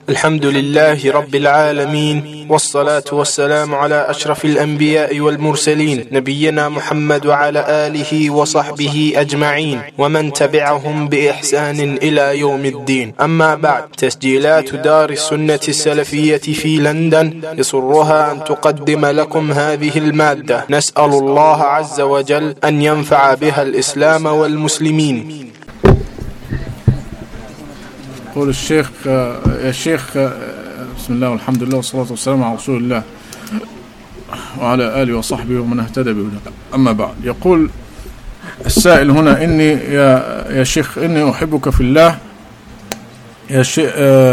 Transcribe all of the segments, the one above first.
الحمد لله رب العالمين، والصلاة والسلام على أشرف الأنبياء والمرسلين، نبينا محمد وعلى آله وصحبه أجمعين ومن تبعهم بإحسان إلى يوم الدين. أما بعد، تسجيلات دار السنة السلفية في لندن يسرها أن تقدم لكم هذه المادة. نسأل الله عز وجل أن ينفع بها الإسلام والمسلمين. يقول الشيخ يا شيخ، بسم الله والحمد لله والصلاة والسلام على رسول الله وعلى آله وصحبه ومن اهتدى بهداه. أما بعد، يقول السائل هنا: إني يا شيخ إني أحبك في الله يا شيخ،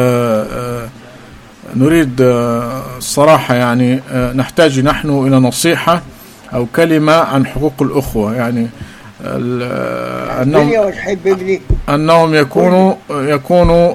نريد الصراحة يعني نحتاج نحن إلى نصيحة أو كلمة عن حقوق الأخوة، يعني أنهم يكونوا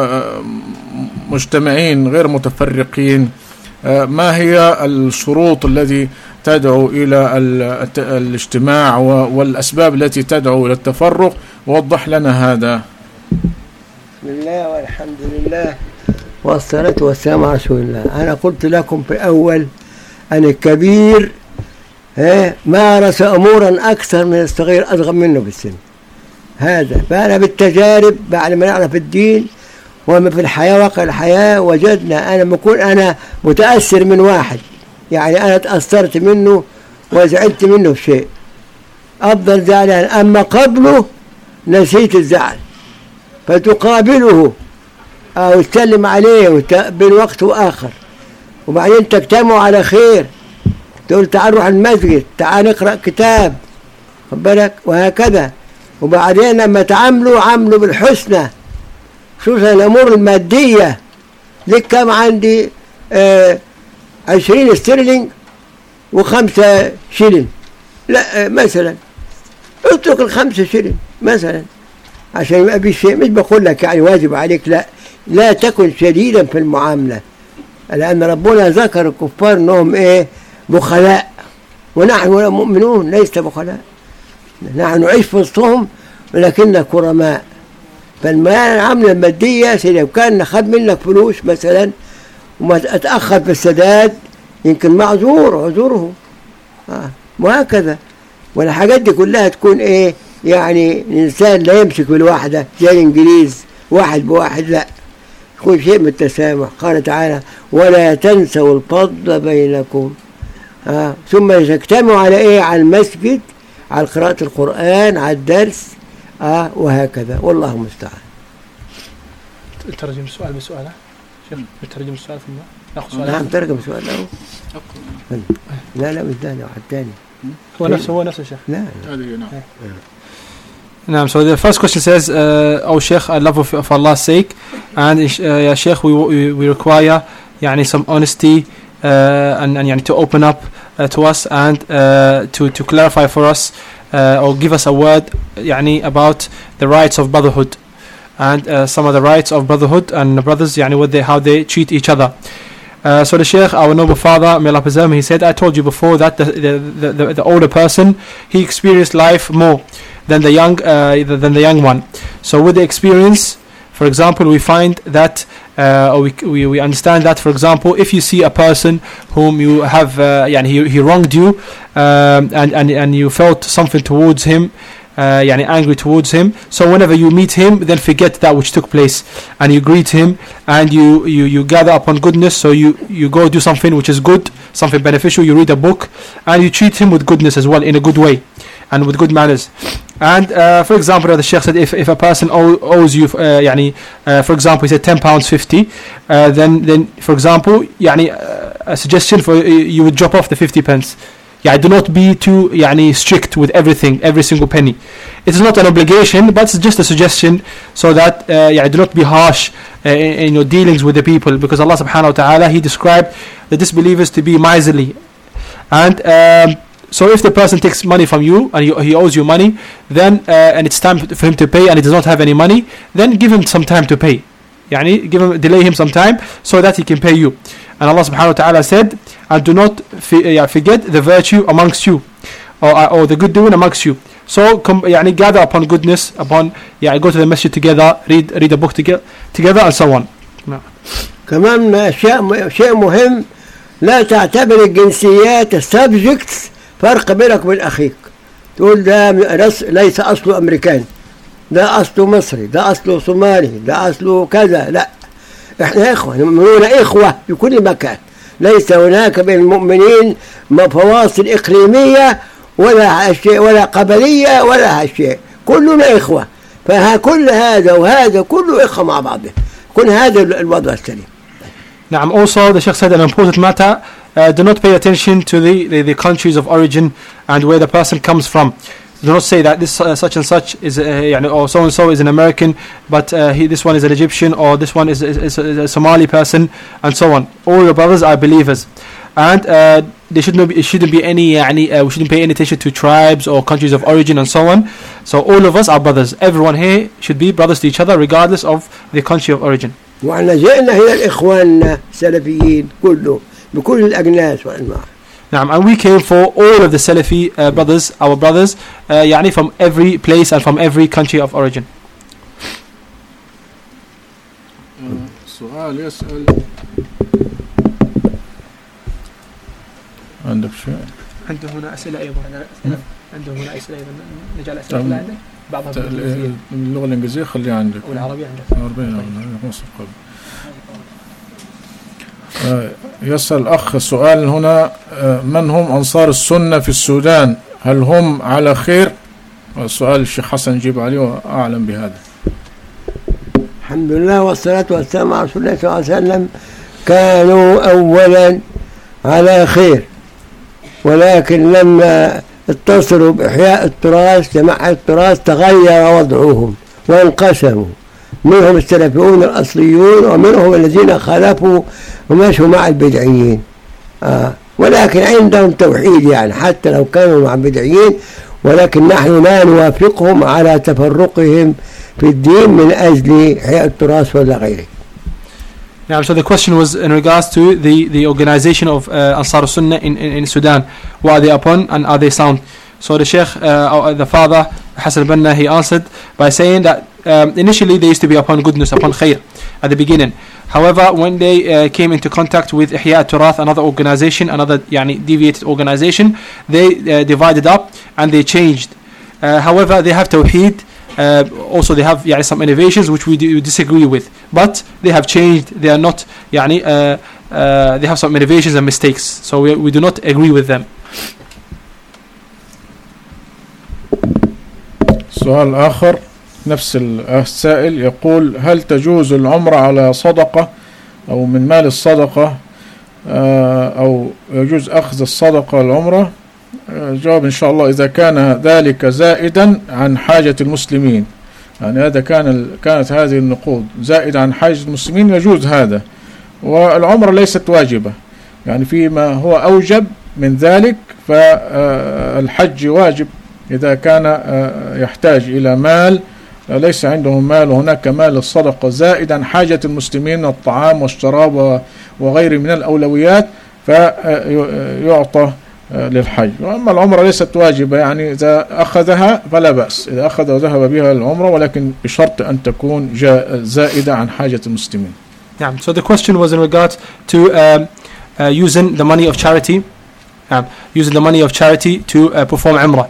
مجتمعين غير متفرقين. ما هي الشروط التي تدعو إلى الاجتماع والأسباب التي تدعو إلى التفرق؟ وضح لنا هذا. بسم الله والحمد لله والصلاة والسلام على رسول الله. أنا قلت لكم في أول أن الكبير مارس أمورا أكثر من الصغير أصغر منه في السن. هذا فأنا بالتجارب بعد ما نعرف الدين وما في الحياة واقع الحياة وجدنا أنا بكون أنا متأثر من واحد، يعني أنا تأثرت منه وزعلت منه في شيء أفضل زعلان، أما قبله نسيت الزعل فتقابله أو تسلم عليه بين وقت وآخر، وبعدين تجتمعوا على خير، تقول تعال نروح المسجد، تعال نقرأ كتاب، خد بالك، وهكذا. وبعدين لما عملوا بالحسنى، خصوصا الأمور المادية. لك كم عندي 20 استرلينج و5 شيلين، لا مثلا اترك ال5 شيلين مثلا عشان يبقى في شيء. مش بقول لك يعني واجب عليك، لا تكن شديدا في المعاملة، لأن ربنا ذكر الكفار أنهم بخلاء، ونحن مؤمنون ليس بخلاء، نحن نعيش في وسطهم ولكننا كرماء. فالعملة المادية لو كان خد منك فلوس مثلا وما اتأخر في السداد يمكن عذوره وهكذا. والحاجات دي كلها تكون يعني الإنسان لا يمسك بالواحدة زي الإنجليز واحد بواحد، لا، يكون شيء من التسامح. قال تعالى: ولا تنسوا الفضل بينكم. ثم تجتمعوا على على المسجد، على قراءة القرآن، على الدرس، وهكذا. والله المستعان. ترجم السؤال بسؤاله شيخ، ترجم السؤال ثم ناخذ سؤال. نعم، ترجم السؤال له. لا مش ده، واحد ثاني. هو نفسه شيخ. لا. So the first question says, oh Sheikh, I love of Allah's sake, and ya Sheikh, we require يعني some honesty and يعني to open up to us and to clarify for us or give us a word يعني about the rights of brotherhood and some of the rights of brotherhood and brothers يعني how they treat each other. So the Sheikh, our noble father, may Allah preserve him, he said, I told you before that the older person, he experienced life more than the young one. So with the experience, for example, we find that we understand that, for example, if you see a person whom you have he wronged you and you felt something towards him, angry towards him, so whenever you meet him, then forget that which took place and you greet him and you gather upon goodness. So you go do something which is good, something beneficial, you read a book and you treat him with goodness as well, in a good way and with good manners. And for example, the Sheikh said, if a person owes you for example, he said £10.50, then for example a suggestion for you would drop off the 50 pence. Do not be too strict with everything, every single penny. It is not an obligation, but it's just a suggestion, so that do not be harsh in your dealings with the people, because Allah subhanahu wa ta'ala, He described the disbelievers to be miserly. And so if the person takes money from you and he owes you money, then and it's time for him to pay and he does not have any money, then give him some time to pay. Delay him some time so that he can pay you. And Allah subhanahu wa ta'ala said, and do not forget the virtue amongst you, or the good doing amongst you. So gather upon goodness, upon go to the masjid together, read a book together and so on. كمان شيء مهم، لا تعتبر الجنسيات السبجكتس فرق بينك وبين أخيك، تقول ده ليس أصله أمريكاني، ده أصله مصري، ده أصله صومالي، ده أصله كذا. لا، إحنا إخوة، المؤمنون إخوة في كل مكان، ليس هناك بين المؤمنين فواصل إقليمية ولا هالشيء ولا قبلية ولا هالشيء، كلنا إخوة. فكل هذا وهذا كله إخوة مع بعضه، كل هذا الوضع السليم. نعم. Also the Sheikh said an important matter, do not pay attention to the countries of origin and where the person comes from. Do not say that this such and such is or so and so is an American, but this one is an Egyptian, or this one is a Somali person, and so on. All your brothers are believers, and there shouldn't be any we shouldn't pay any attention to tribes or countries of origin and so on. So all of us are brothers. Everyone here should be brothers to each other regardless of the country of origin. وإحنا جئنا هنا الإخوان السلفيين كله بكل الأجناس والأنواع. And we came for all of the Salafi brothers, our brothers, from every place and from every country of origin. سؤال يسأل عندك شيء؟ عنده هنا أسئلة أيضا. نجعل أسئلة عندك؟ بعضها اللغة الإنجليزية خليها عندك. والعربية عندك. يسأل الأخ سؤال هنا، من هم أنصار السنة في السودان؟ هل هم على خير؟ السؤال الشيخ حسن جيب عليه وأعلم بهذا. الحمد لله والصلاة والسلام على رسول الله صلى الله عليه وسلم. كانوا أولا على خير، ولكن لما اتصلوا بإحياء التراث جماعة التراث تغير وضعهم وانقسموا، منهم السلفيون الأصليون ومنهم الذين خالفوا ومشوا مع البدعيين. ولكن عندهم توحيد، حتى لو كانوا مع البدعيين، ولكن نحن لا نوافقهم على تفرقهم في الدين من أجل إحياء التراث ولا غيره. Now, so the question was in regards to the organization of Ansar Sunnah in Sudan. What are they upon and are they sound? So the Sheikh, the father, Hassan Banna, he answered by saying that initially they used to be upon goodness, upon khair at the beginning. However, when they came into contact with Ihya Turath, another organization, another deviated organization, they divided up and they changed. However, they have Tawheed. Also they have some innovations which we disagree with, but they have changed. They are not they have some innovations and mistakes, so we do not agree with them. سؤال آخر نفس السائل يقول: هل تجوز العمرة على صدقة أو من مال الصدقة أو يجوز أخذ الصدقة العمرة؟ جواب إن شاء الله: إذا كان ذلك زائدا عن حاجة المسلمين، هذا كانت هذه النقود زائدة عن حاجة المسلمين يجوز هذا. والعمرة ليست واجبة، فيما هو أوجب من ذلك فالحج واجب إذا كان يحتاج إلى مال، ليس عندهم مال وهناك مال الصدقة زائد عن حاجة المسلمين من الطعام والشراب وغيره من الأولويات فيعطى للحج. وأما العمرة ليست واجبة، إذا أخذها فلا بأس، إذا أخذ وذهب بها العمرة، ولكن بشرط أن تكون زائدة عن حاجة المسلمين. Yeah. So the question was in regard to using the money of charity, to perform Umrah.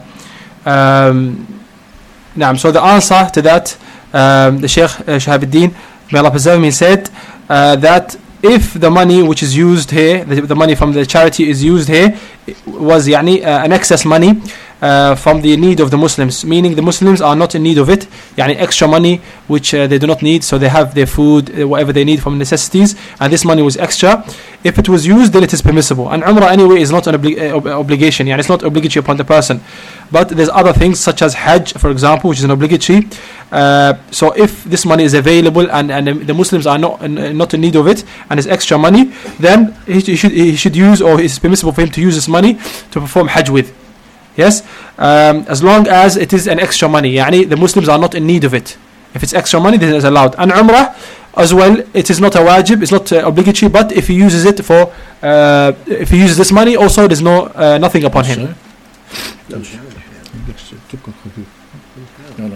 So the answer to that, the Sheikh Shahabuddin, may Allah preserve him, said that if the money which is used here, the money from the charity is used here, was an excess money from the need of the Muslims, meaning the Muslims are not in need of it, extra money which they do not need, so they have their food, whatever they need from necessities, and this money was extra. If it was used, then it is permissible. And Umrah anyway is not an obligation, it's not obligatory upon the person. But there's other things such as Hajj, for example, which is an obligatory. So if this money is available and the Muslims are not in need of it, and it's extra money, then he should use, or it's permissible for him to use this money to perform Hajj with. Yes, as long as it is an extra money, the Muslims are not in need of it. If it's extra money, then it's allowed. And Umrah as well, it is not a wajib, it's not obligatory, but if he uses it for, if he uses this money, also there's nothing upon him.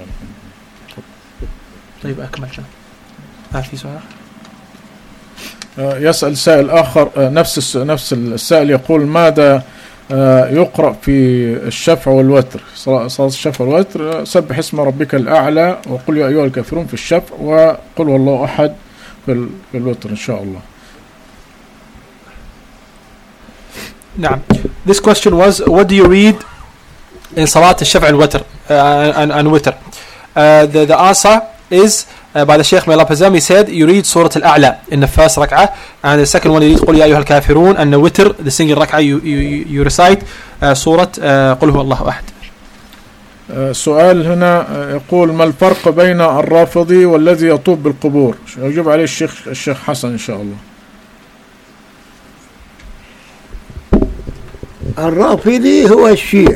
طيب أكمل. في سؤال؟ يسأل سائل آخر نفس السائل يقول: ماذا يقرأ في الشفع والوتر؟ صلاة الشفع والوتر: سبح اسم ربك الأعلى، وقل يا أيها الكافرون في الشفع، وقل والله أحد في الوتر إن شاء الله. نعم. This question was, what do you read in Salat al-Shaf' al-Watr and Witr? The answer is by the Shaykh, may Allah preserve him, he said you read Surah Al-A'la in the first rak'ah, and the second one you read قُلْ يَا أَيُّهَا الْكَافِرُونَ, and the Witr, the single rak'ah, you recite Surah قُلْ هُوَ اللَّهُ أَحَدٌ. سؤال هنا يقول: ما الفرق بين الرافضي والذي يطوف بالقبور؟ يجيب عليه الشيخ حسن إن شاء الله. الرافضي هو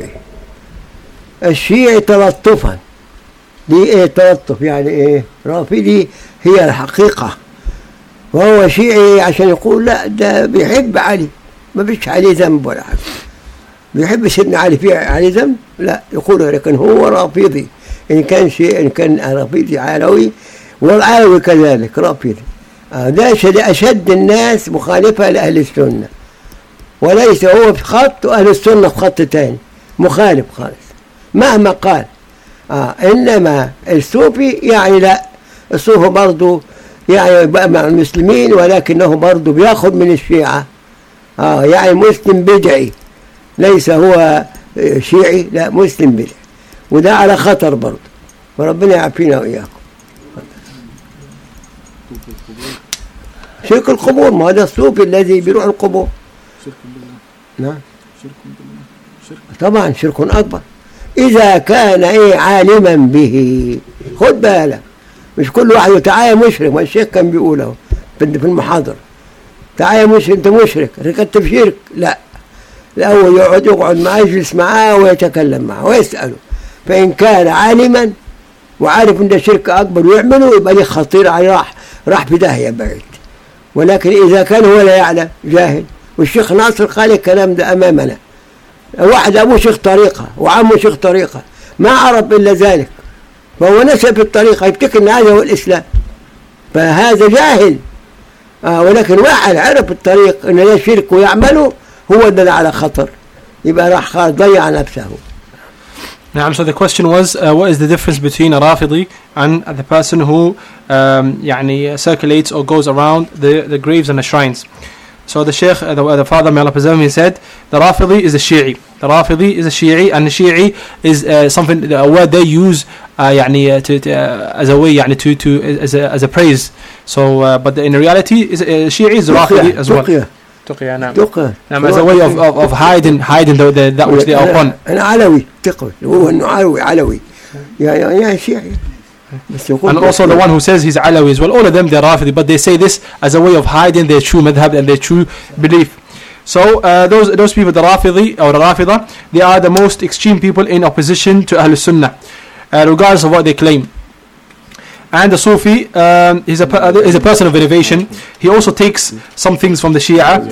الشيعي تلطفا. دي ايه تلطف؟ يعني ايه؟ رافضي هي الحقيقة، وهو شيعي عشان يقول لا ده بيحب علي، ما فيش عليه ذنب ولا حاجة، بيحب سيدنا علي، في عليه ذنب؟ لا، يقول لكن هو رافضي. إن كان رافضي علوي، والعلوي كذلك رافضي. ده أشد الناس مخالفة لأهل السنة، وليس هو في خط وأهل السنة في خط تاني، مخالف خالص مهما قال. إنما الصوفي يعني لا، الصوفي برضو يعني بقى مع المسلمين، ولكنه برضو بياخد من الشيعة. يعني مسلم بدعي، ليس هو شيعي، لا مسلم بدعي، وده على خطر برضو، وربنا يعافينا وإياكم. شرك القبور، ما هذا الصوفي الذي بيروح القبور. نعم، طبعا شرك أكبر إذا كان عالما به. خد بالك، مش كل واحد تعالى مشرك، ما الشيخ كان بيقوله في المحاضرة: تعالى مشرك، أنت مشرك، ركبت في شرك. لا، الأول يقعد معاه، يجلس معاه ويتكلم معاه ويسأله، فإن كان عالما وعارف أن ده شرك أكبر ويعمله، يبقى ليه خطير عليه، راح في داهية بعيد. ولكن إذا كان هو لا يعلم، جاهل، والشيخ ناصر قال الكلام ده أمامنا، واحد أبوه شيخ طريقة وعمه شيخ طريقة، ما عرف إلا ذلك، فهو نسى في الطريقة، يفتكر أن هذا هو الإسلام، فهذا جاهل. ولكن واحد عرف الطريق أن لا شرك ويعمله، هو ده على خطر، يبقى راح ضيع نفسه. Now, so the question was, what is the difference between a Rafidi and the person who يعني circulates or goes around the graves and the shrines? So the Sheikh, the father, may Allah preserve him, he said the Rafidi is a Shi'i. The Rafidi is a Shi'i, and the Shi'i is something, a word they use يعني as a way يعني as a praise. So but in reality Shi'i is Rafidi as well. تقية، نعم. نعم، as a way of hiding that which they are upon. أنا علوي تقوى، هو إنه علوي يا شيعي. And also the one who says he's Alawi as well, all of them they're Rafidi, but they say this as a way of hiding their true madhab and their true belief. So those people, the Rafidi or the Rafida, they are the most extreme people in opposition to Ahlul Sunnah, regardless of what they claim. And the Sufi is a person of innovation. He also takes some things from the Shia.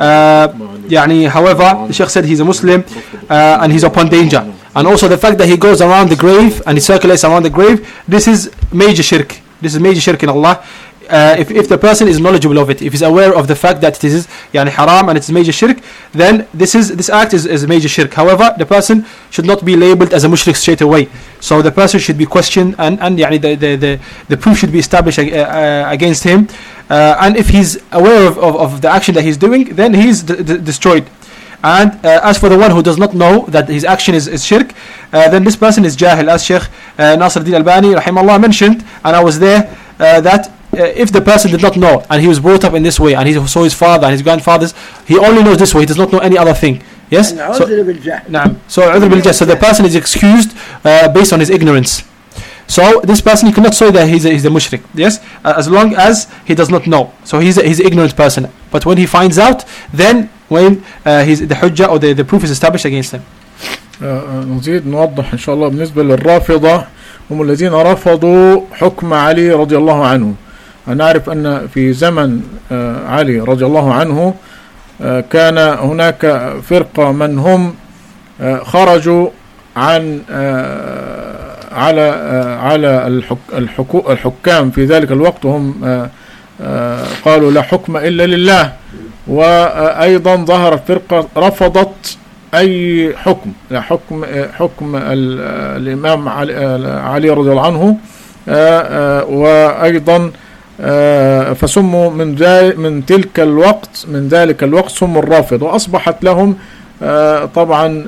However, the Sheikh said he's a Muslim and he's upon danger. And also the fact that he goes around the grave and he circulates around the grave, this is major shirk. This is major shirk in Allah. If the person is knowledgeable of it, if he's aware of the fact that it is haram and it's major shirk, then this act is major shirk. However, the person should not be labeled as a mushrik straight away. So the person should be questioned and the proof should be established against him. And if he's aware of the action that he's doing, then he's destroyed. And as for the one who does not know that his action is shirk, then this person is jahil, as Sheikh Nasruddin Albani rahimahullah mentioned, and I was there, that if the person did not know and he was brought up in this way and he saw his father and his grandfathers, he only knows this way, he does not know any other thing. Yes? So the person is excused based on his ignorance. So this person, you cannot say that he's a mushrik, yes, as long as he does not know. So he's an ignorant person. But when he finds out, then when the hujjah or the proof is established against him. نزيد نوضح إن شاء الله بالنسبة للرافضة، هم الذين رفضوا حكم علي رضي الله عنه. نعرف أن في زمن علي رضي الله عنه كان هناك فرقة من هم خرجوا عن على الحكام في ذلك الوقت، هم قالوا لا حكم إلا لله. وأيضا ظهرت فرقة رفضت أي حكم، لا حكم الإمام علي رضي الله عنه، وأيضا فسموا من ذلك الوقت سموا الرافض، وأصبحت لهم طبعا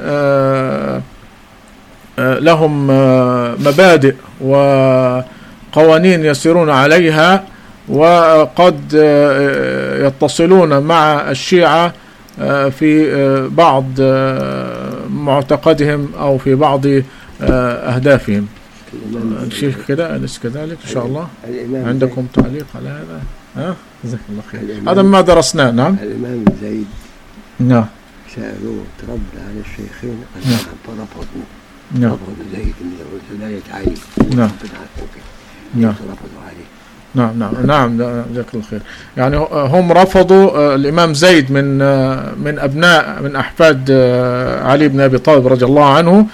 لهم مبادئ وقوانين يسيرون عليها، وقد يتصلون مع الشيعة في بعض معتقدهم أو في بعض أهدافهم. الشيخ كده أليس كذلك إن شاء الله؟ عندكم تعليق على هذا؟ جزاك الله خير. هذا ما درسناه. نعم. الإمام زيد نعم سألوه ترد على الشيخين فرفضوا. نعم. رفضوا زيد من ولاية علي. نعم. نعم. رفضوا عليه. نعم جزاك الله خير. يعني هم رفضوا الإمام زيد من أحفاد علي بن أبي طالب رضي الله عنه،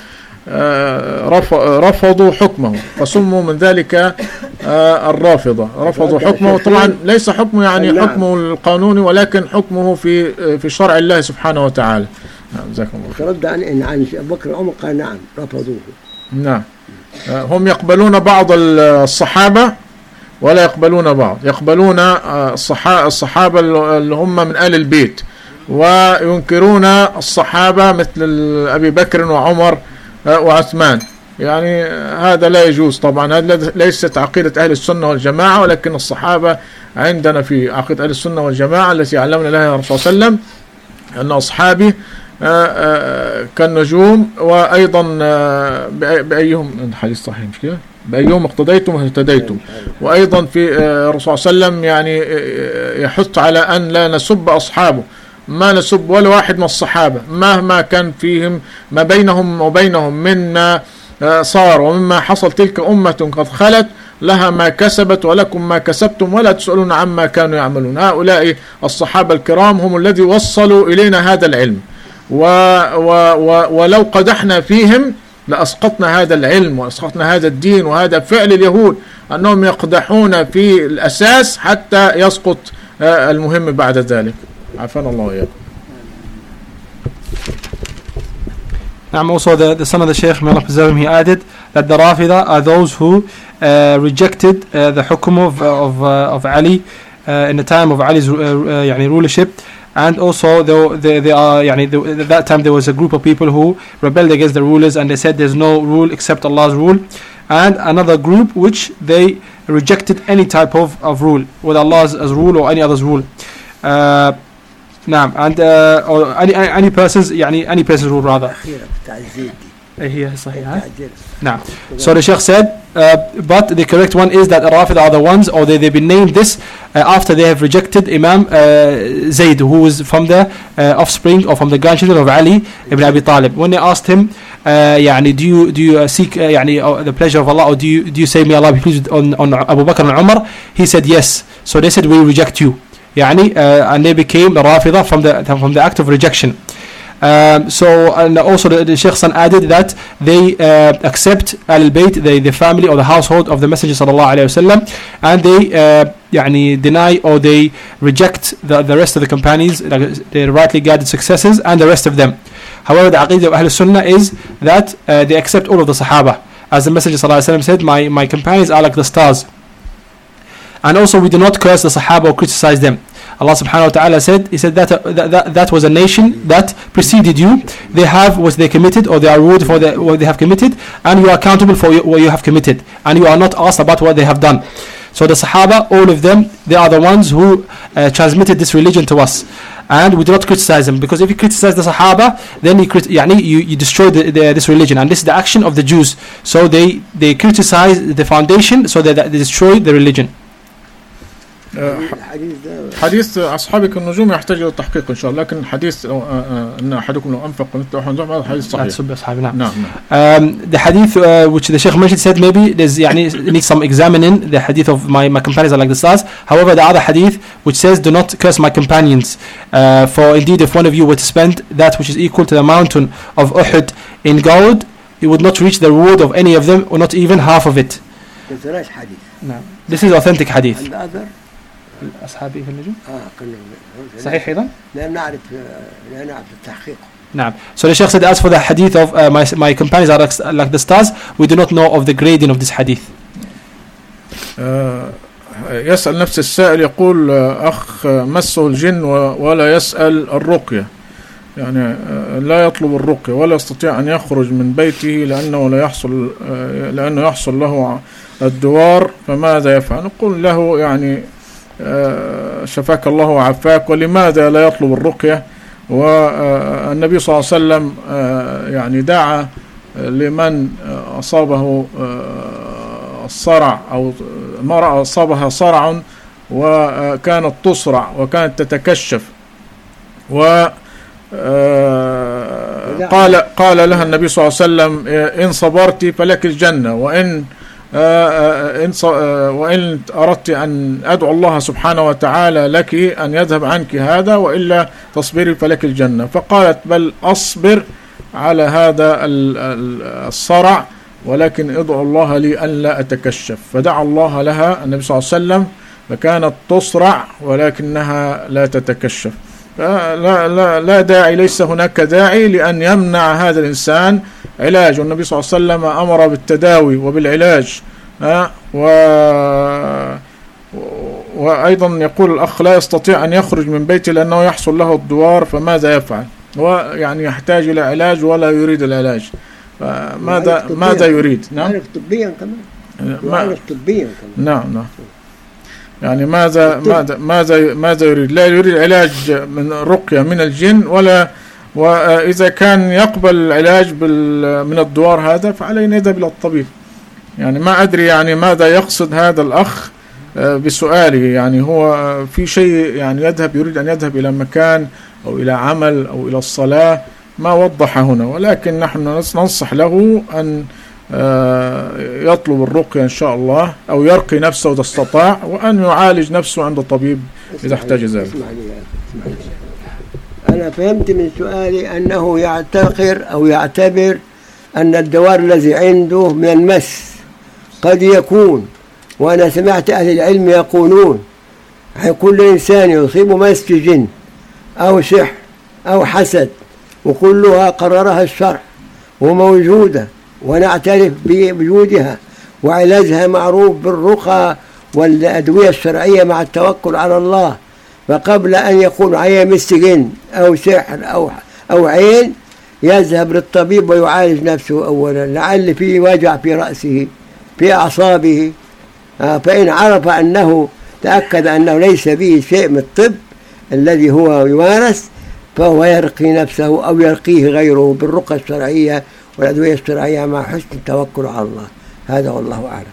رفضوا حكمه فسموا من ذلك الرافضة. رفضوا حكمه، طبعا ليس حكمه يعني حكمه القانوني، ولكن حكمه في شرع الله سبحانه وتعالى. جزاكم الله خير. رد عن أبو بكر وعمر قال نعم رفضوه. نعم. هم يقبلون بعض الصحابة ولا يقبلون بعض، يقبلون الصحابة اللي هم من آل البيت، وينكرون الصحابة مثل أبي بكر وعمر وعثمان. يعني هذا لا يجوز طبعا، هذا ليست عقيدة أهل السنة والجماعة، ولكن الصحابة عندنا في عقيدة أهل السنة والجماعة التي علمنا لها الرسول صلى الله عليه وسلم أن أصحابي كالنجوم، وأيضا بأيهم الحديث صحيح مش كده؟ بأيهم اقتديتم واهتديتم. وأيضا في الرسول صلى الله عليه وسلم يعني يحث على أن لا نسب أصحابه، ما نسب ولا واحد من الصحابة مهما كان فيهم ما بينهم وبينهم مما صار ومما حصل. تلك أمة قد خلت لها ما كسبت ولكم ما كسبتم ولا تسألون عما كانوا يعملون. هؤلاء الصحابة الكرام هم الذي وصلوا إلينا هذا العلم، ولو قدحنا فيهم لأسقطنا هذا العلم وأسقطنا هذا الدين. وهذا فعل اليهود أنهم يقدحون في الأساس حتى يسقط المهم بعد ذلك. عافانا الله وإياكم. Also the son of the Shaykh, may Allah preserve him, he added that the Rafida are those who rejected the hukum of Ali in the time of Ali's rulership. And also they are at that time there was a group of people who rebelled against the rulers, and they said there's no rule except Allah's rule. And another group which they rejected any type of rule, whether Allah's as rule or any other's rule. And or any person's rule rather. So the Shaykh said, but the correct one is that the Rafid are the ones, or they've been named this after they have rejected Imam Zayd, who was from the offspring or from the grandchildren of Ali ibn Abi Talib. When they asked him, do you seek the pleasure of Allah, or do you say may Allah be pleased on Abu Bakr and Umar? He said yes. So they said we reject you. And they became the Rafida from the act of rejection. And also the Shaykh's son added that they accept Al-Bayt, the family or the household of the Messenger sallallahu alaihi wasallam, and they deny or they reject the rest of the companions, the rightly guided successors, and the rest of them. However, the Aqidah of Ahl Sunnah is that they accept all of the Sahaba, as the Messenger sallallahu alaihi wasallam said, my companions are like the stars. And also we do not curse the Sahaba or criticize them. Allah subhanahu wa ta'ala said, He said that was a nation that preceded you. They have what they committed, or they are rewarded for what they have committed, and you are accountable for what you have committed, and you are not asked about what they have done. So the Sahaba, all of them, they are the ones who transmitted this religion to us, and we do not criticize them, because if you criticize the Sahaba, then you destroy this religion, and this is the action of the Jews. So they criticize the foundation, so that they destroy the religion. حديث أصحابك النجوم يحتاج إلى التحقيق إن شاء الله، لكن حديث أن أحدكم لو أنفق مثل أحد هذا حديث صحيح. The hadith which the Shaykh mentioned said maybe there's needs some examining. The hadith of my companions are like the stars. However, the other hadith which says do not curse my companions, for indeed if one of you were to spend that which is equal to the mountain of Uhud in gold, he would not reach the reward of any of them, or not even half of it. This is authentic hadith. And the other? أصحابه في النجوم. كنا صحيح أيضا؟ لا نعرف التحقيق. نعم. So the Sheikh said, as for the hadith of my companions are like the stars, we do not know of the grading of this hadith. يسأل نفس السائل يقول أخ مسه الجن ولا يسأل الرقية، يعني لا يطلب الرقية ولا يستطيع أن يخرج من بيته لأنه يحصل له الدوار، فماذا يفعل؟ نقول له يعني شفاك الله وعافاك، ولماذا لا يطلب الرقية؟ والنبي صلى الله عليه وسلم يعني دعا لمن أصابه الصرع أو امرأة أصابها صرع وكانت تصرع وكانت تتكشف، قال لها النبي صلى الله عليه وسلم إن صبرت فلك الجنة، وإن أردت أن أدعو الله سبحانه وتعالى لك أن يذهب عنك هذا، وإلا تصبري فلك الجنة. فقالت بل أصبر على هذا الصرع، ولكن ادعو الله لي أن لا أتكشف. فدعا الله لها النبي صلى الله عليه وسلم فكانت تصرع ولكنها لا تتكشف. لا داعي، ليس هناك داعي لأن يمنع هذا الإنسان علاج، والنبي صلى الله عليه وسلم أمر بالتداوي وبالعلاج. وأيضا يقول الأخ لا يستطيع أن يخرج من بيته لأنه يحصل له الدوار، فماذا يفعل؟ هو يعني يحتاج إلى علاج ولا يريد العلاج، ماذا يريد؟ نعم. عارف طبيا كمان. عارف طبيا كمان. نعم. يعني ماذا يريد؟ لا يريد علاج من رقية من الجن، وإذا كان يقبل العلاج من الدوار هذا فعليه يذهب إلى الطبيب. يعني ما أدري يعني ماذا يقصد هذا الأخ بسؤاله، يعني هو في شيء يعني يريد أن يذهب إلى مكان أو إلى عمل أو إلى الصلاة، ما وضح هنا، ولكن نحن ننصح له أن يطلب الرقية إن شاء الله، أو يرقي نفسه إذا استطاع، وأن يعالج نفسه عند الطبيب إذا احتاج ذلك. أنا فهمت من سؤالي أنه يعتبر أن الدوار الذي عنده من المس قد يكون، وأنا سمعت أهل العلم يقولون كل إنسان يصيب مس جن أو سحر أو حسد، وكلها قررها الشرع وموجودة ونعترف بوجودها، وعلاجها معروف بالرقى والأدوية الشرعية مع التوكل على الله. فقبل أن يكون عليه مس جن أو سحر أو عين يذهب للطبيب ويعالج نفسه أولا، لعل فيه وجع في رأسه في أعصابه، فإن عرف أنه تأكد أنه ليس به شيء من الطب الذي هو يمارس، فهو يرقي نفسه أو يرقيه غيره بالرقى الشرعية والأدوية الشرعية مع حسن التوكل على الله. هذا والله أعلم.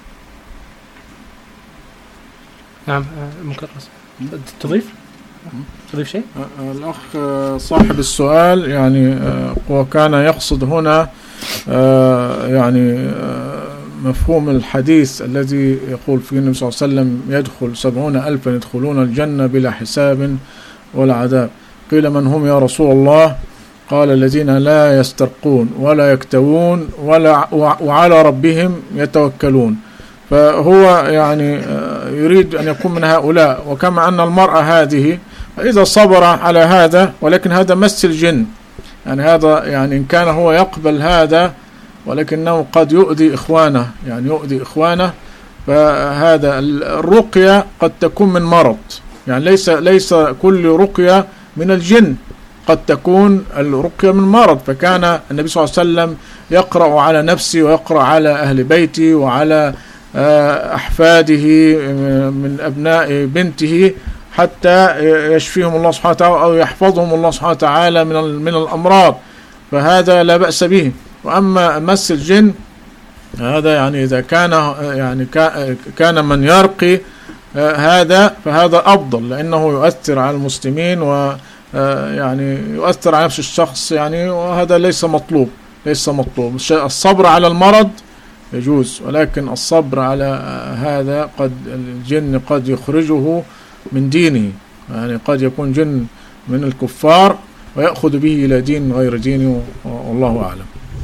نعم. ممكن تضيف شيء؟ الأخ صاحب السؤال يعني وكان يقصد هنا يعني مفهوم الحديث الذي يقول فيه النبي صلى الله عليه وسلم يدخل 70,000 يدخلون الجنة بلا حساب ولا عذاب. قيل من هم يا رسول الله؟ قال الذين لا يسترقون ولا يكتوون وعلى ربهم يتوكلون. فهو يعني يريد أن يكون من هؤلاء. وكما أن المرأة هذه إذا صبر على هذا، ولكن هذا مس الجن، يعني هذا يعني إن كان هو يقبل هذا ولكنه قد يؤذي إخوانه، فهذا الرقية قد تكون من مرض، يعني ليس كل رقية من الجن، قد تكون الرقية من مرض. فكان النبي صلى الله عليه وسلم يقرأ على نفسه ويقرأ على أهل بيته وعلى أحفاده من أبناء بنته حتى يشفيهم الله سبحانه وتعالى أو يحفظهم الله سبحانه وتعالى من الأمراض، فهذا لا بأس به. وأما مس الجن هذا يعني إذا كان من يرقي هذا فهذا أفضل، لأنه يؤثر على المسلمين ويعني يؤثر على نفس الشخص، يعني وهذا ليس مطلوب. الصبر على المرض يجوز، ولكن الصبر على هذا الجن قد يخرجه من دينه، يعني قد يكون جن من الكفار ويأخذ به إلى دين غير دينه، والله أعلم.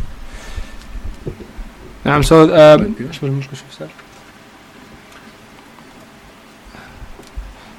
نعم.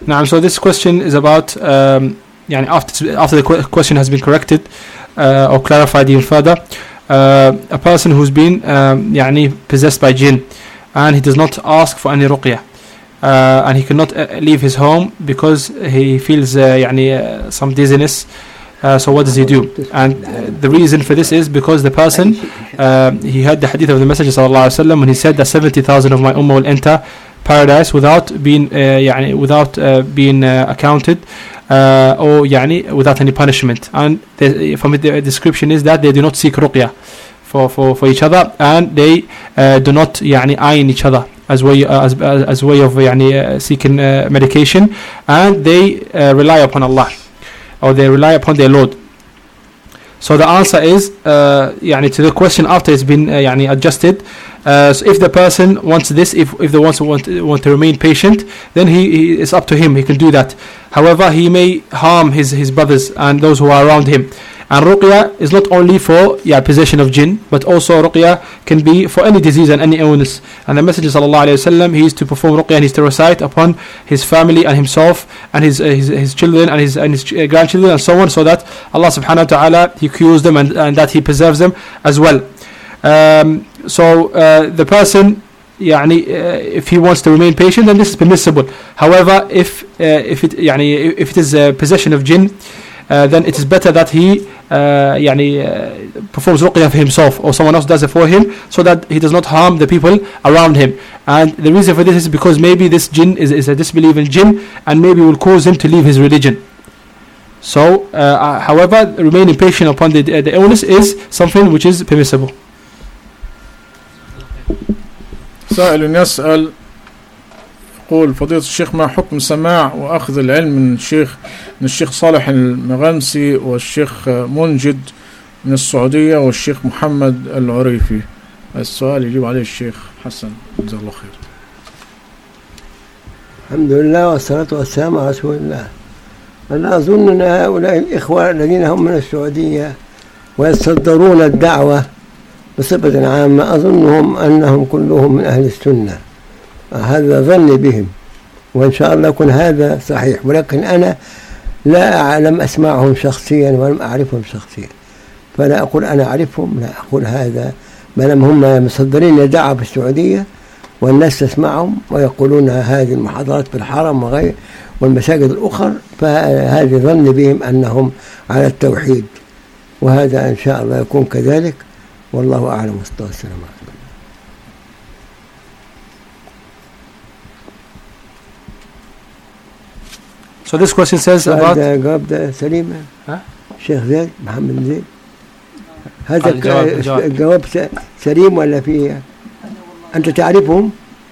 Now, so this question is about after the question has been corrected or clarified even further, a person who's been possessed by jinn, and he does not ask for any ruqyah, and he cannot leave his home because he feels some dizziness. So what does he do? And the reason for this is because the person he heard the hadith of the Messenger sallallahu alaihi wasallam when he said that 70,000 of my ummah will enter paradise without being accounted or without any punishment. And from the description is that they do not seek ruqyah for each other, and they do not ayn each other as way of seeking medication, and they rely upon Allah, or they rely upon their Lord. So the answer is to the question after it's been adjusted. So if the person wants this, if they want to remain patient, then it's up to him. He can do that. However, he may harm his brothers and those who are around him. And ruqyah is not only for possession of jinn, but also ruqyah can be for any disease and any illness. And the Messenger sallallahu alaihi wasallam, he is to perform ruqyah and he is to recite upon his family and himself and his children and his grandchildren and so on, so that Allah subhanahu wa ta'ala, he cures them and that he preserves them as well. So the person if he wants to remain patient, then this is permissible. However, if it is possession of jinn, then it is better that he performs ruqyah for himself, or someone else does it for him, so that he does not harm the people around him. And the reason for this is because maybe this jinn is a disbelieving jinn, and maybe will cause him to leave his religion. So however, remaining patient upon the illness is something which is permissible. سائل يسأل يقول فضيلة الشيخ ما حكم سماع وأخذ العلم من الشيخ صالح المغامسي والشيخ منجد من السعودية والشيخ محمد العريفي؟ السؤال يجيب عليه الشيخ حسن جزاه الله خير. الحمد لله والصلاة والسلام على رسول الله. أنا أظن أن هؤلاء الإخوة الذين هم من السعودية ويتصدرون الدعوة بصفة عامة، أظنهم أنهم كلهم من أهل السنة، هذا ظني بهم، وإن شاء الله يكون هذا صحيح، ولكن أنا لم أسمعهم شخصيا ولم أعرفهم شخصيا، فلا أقول أنا أعرفهم، لا أقول هذا، بل هم مصدرين الدعوة في السعودية والناس تسمعهم ويقولون هذه المحاضرات في الحرم وغير والمساجد الأخرى، فهذا ظني بهم أنهم على التوحيد، وهذا إن شاء الله يكون كذلك، والله أعلم. والسلام عليكم. So this question says about جواب سليمة شيخ زيد محمد زيد، هذا الجواب سليم ولا فيه؟ أنت تعرفهم؟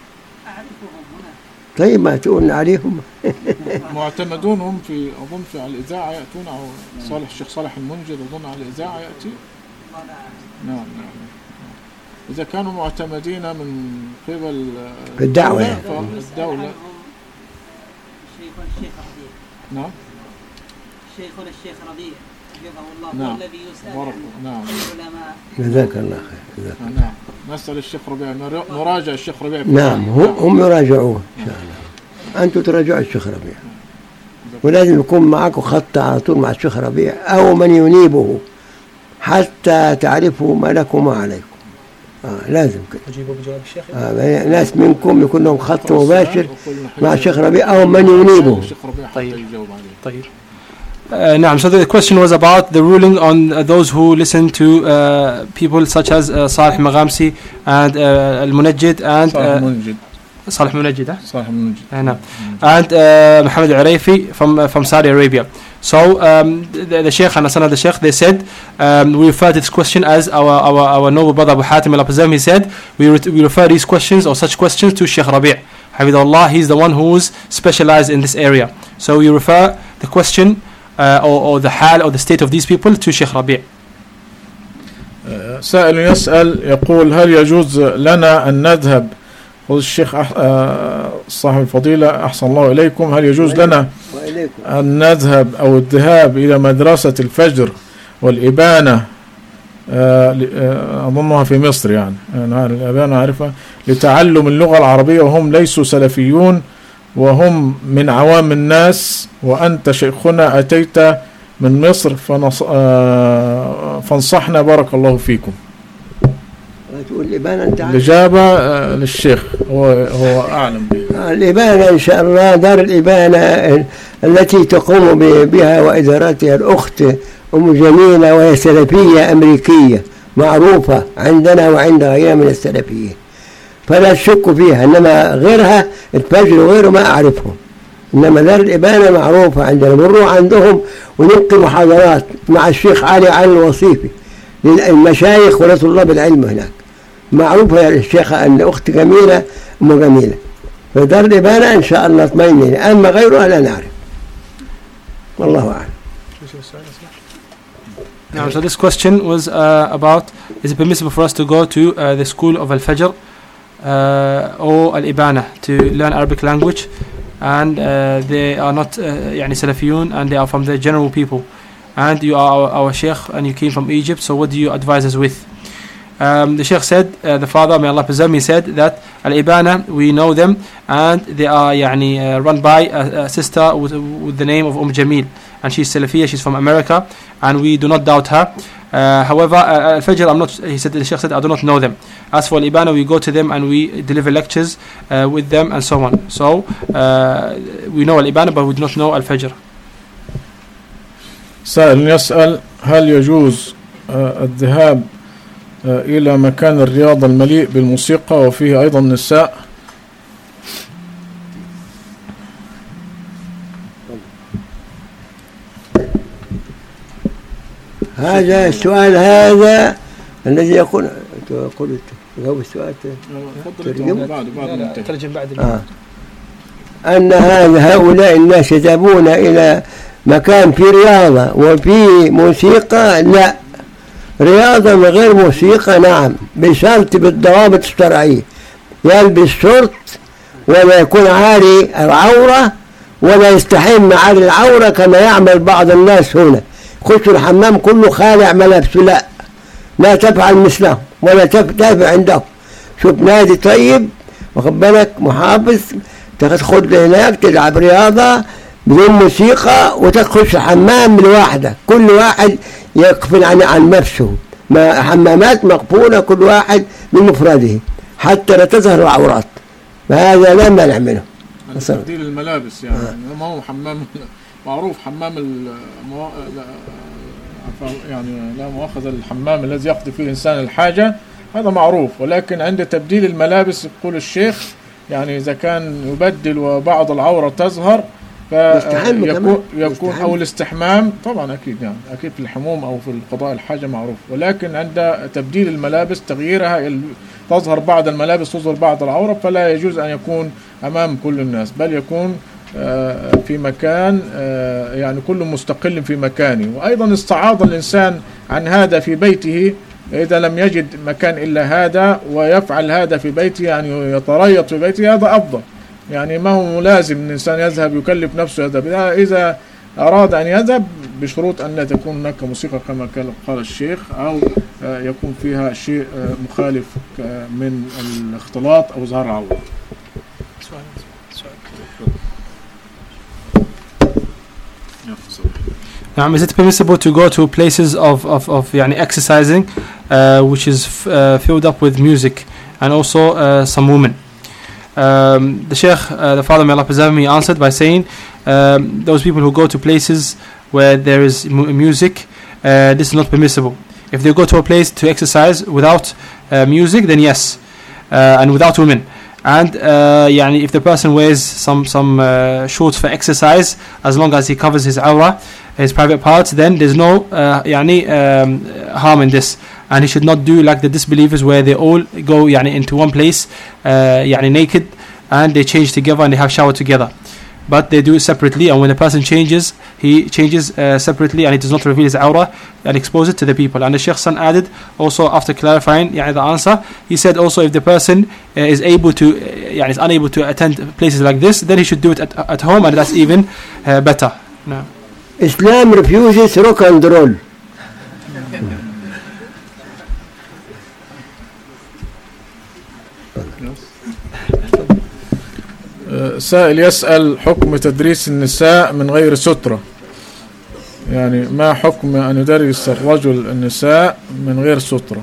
طيب ما تقول عليهم. معتمدون هم في أظن في على الإذاعة يأتون، أو الشيخ صالح المنجد أظن على الإذاعة يأتي. نعم. إذا كانوا معتمدين من قبل الدعوة الدولة. نعم. شيخنا الشيخ ربيع حفظه الله هو الذي يسأل نعم. العلماء. جزاك الله خير. نعم. نسأل الشيخ ربيع، نراجع الشيخ ربيع. نعم هم يراجعوه إن شاء الله. أنتم تراجعوا الشيخ ربيع، ولازم يكون معكم خط على طول مع الشيخ ربيع أو من ينيبه حتى تعرفوا ما لكم وما عليكم. لازم كده. أجيبوا بجواب الشيخ. ناس منكم يكون لهم خط مباشر مع الشيخ ربيع أو من ينيبه. طيب. Naam. So the question was about the ruling on those who listen to people such as Salih Maghamsi and Al-Munajjid and Salih Munajjid, and Muhammad Al-Arifi from Saudi Arabia. So the Sheikh and the son of the Sheikh, they said we refer to this question as our noble brother Abu Hatim al-Apazam. He said we refer these questions or such questions to Sheikh Rabi' Hafidhullah. He's the one who's specialized in this area. So we refer the question or the hal or the state of these people to Sheikh Rabi'. سائل يسأل يقول هل يجوز لنا أن نذهب، والشيخ صاحب الفضيلة أحسن الله إليكم، هل يجوز لنا أن نذهب أو الذهاب إلى مدرسة الفجر والإبانة، أظنها في مصر يعني الإبانة أعرفها، لتعلم اللغة العربية وهم ليسوا سلفيون وهم من عوام الناس، وأنت شيخنا أتيت من مصر فانصحنا بارك الله فيكم. تقول الإبانة أنت عارف. الإجابة للشيخ، هو أعلم به. الإبانة إن شاء الله دار الإبانة التي تقوم بها وإدارتها الأخت أم جميلة، وهي سلفية أمريكية معروفة عندنا وعند غيرها من السلفيين، فلا تشك فيها. إنما غيرها الفجر وغيره ما أعرفهم، إنما دار الإبانة معروفة عندنا، بنروح عندهم ونلقي محاضرات مع الشيخ علي الوصيفي للمشايخ ولطلاب العلم هناك. معروفة يا الشيخة أن أخت جميلة أم جميلة، فدار الإبانة إن شاء الله اطمئنين، أما غيرها لا نعرف، والله أعلم. Now, so this question was about, is it permissible for us to go to the school of Al-Fajr or Al-Ibana to learn Arabic language, and they are not يعني Salafiyun, and they are from the general people, and you are our Sheikh and you came from Egypt, so what do you advise us with? The Sheikh said, the father, may Allah preserve me, said that Al-Ibana, we know them, and they are يعني run by a sister with the name of Jamil, and she's Salafiyya, she's from America, and we do not doubt her. However, Al-Fajr, he said, the Sheikh said, I do not know them. As for Al-Ibana, we go to them and we deliver lectures with them and so on. So we know Al-Ibana, but we do not know Al-Fajr. سائل يسأل: هل يجوز الذهاب إلى مكان الرياضة المليء بالموسيقى وفيه أيضا نساء؟ هذا السؤال هذا الذي يقول جاوب السؤال ترجم بعد أن هؤلاء الناس يذهبون إلى مكان في رياضة وفي موسيقى. لا، رياضة من غير موسيقى نعم، بشرط بالضوابط الشرعية، يلبس شرط ولا يكون عاري العورة ولا يستحم عاري العورة كما يعمل بعض الناس هنا، يخش الحمام كله خالع ملابسه. لا تفعل مثله ولا تدافع عنده. شوف نادي طيب واخد بالك محافظ، تدخل هناك تلعب رياضة بدون موسيقى وتخش الحمام لوحدك، كل واحد يقفل عن نفسه، حمامات مقفولة كل واحد من مفرده حتى لا تظهر العورات، فهذا لا مانع منه. تبديل الملابس يعني ما هو حمام معروف، حمام يعني لا مؤاخذة، الحمام الذي يقضي فيه الإنسان الحاجة هذا معروف، ولكن عند تبديل الملابس يقول الشيخ يعني إذا كان يبدل وبعض العورة تظهر يكون أو الاستحمام طبعا أكيد، يعني أكيد في الحموم أو في القضاء الحاجة معروف، ولكن عند تبديل الملابس تغييرها تظهر بعض الملابس تظهر بعض العورة، فلا يجوز أن يكون أمام كل الناس، بل يكون في مكان يعني كل مستقل في مكانه. وأيضا استعاض الإنسان عن هذا في بيته إذا لم يجد مكان إلا هذا ويفعل هذا في بيته، يعني يتريض في بيته، هذا أفضل. يعني ما هو لازم أن الإنسان يذهب يكلف نفسه يذهب، إذا أراد أن يذهب بشروط أن لا تكون هناك موسيقى كما قال الشيخ، أو يكون فيها شيء مخالف من الاختلاط أو ظهر العورة. Now, is it permissible to go to places of يعني exercising which is filled up with music and also some women? The Sheikh, the father, may Allah preserve me, answered by saying those people who go to places where there is music, this is not permissible. If they go to a place to exercise without music, then yes, and without women. And يعني if the person wears some shorts for exercise, as long as he covers his awra, his private parts, then there's no يعني harm in this. And he should not do like the disbelievers where they all go يعني into one place يعني naked, and they change together and they have shower together. But they do it separately, and when the person changes, he changes separately, and he does not reveal his awrah and expose it to the people. And the Sheikh's son added also, after clarifying the answer, he said also if the person is able to is unable to attend places like this, then he should do it at home, and that's even better. No. Islam refuses rock and roll. سائل يسأل حكم تدريس النساء من غير سترة، يعني ما حكم أن يدرس الرجل النساء من غير سترة؟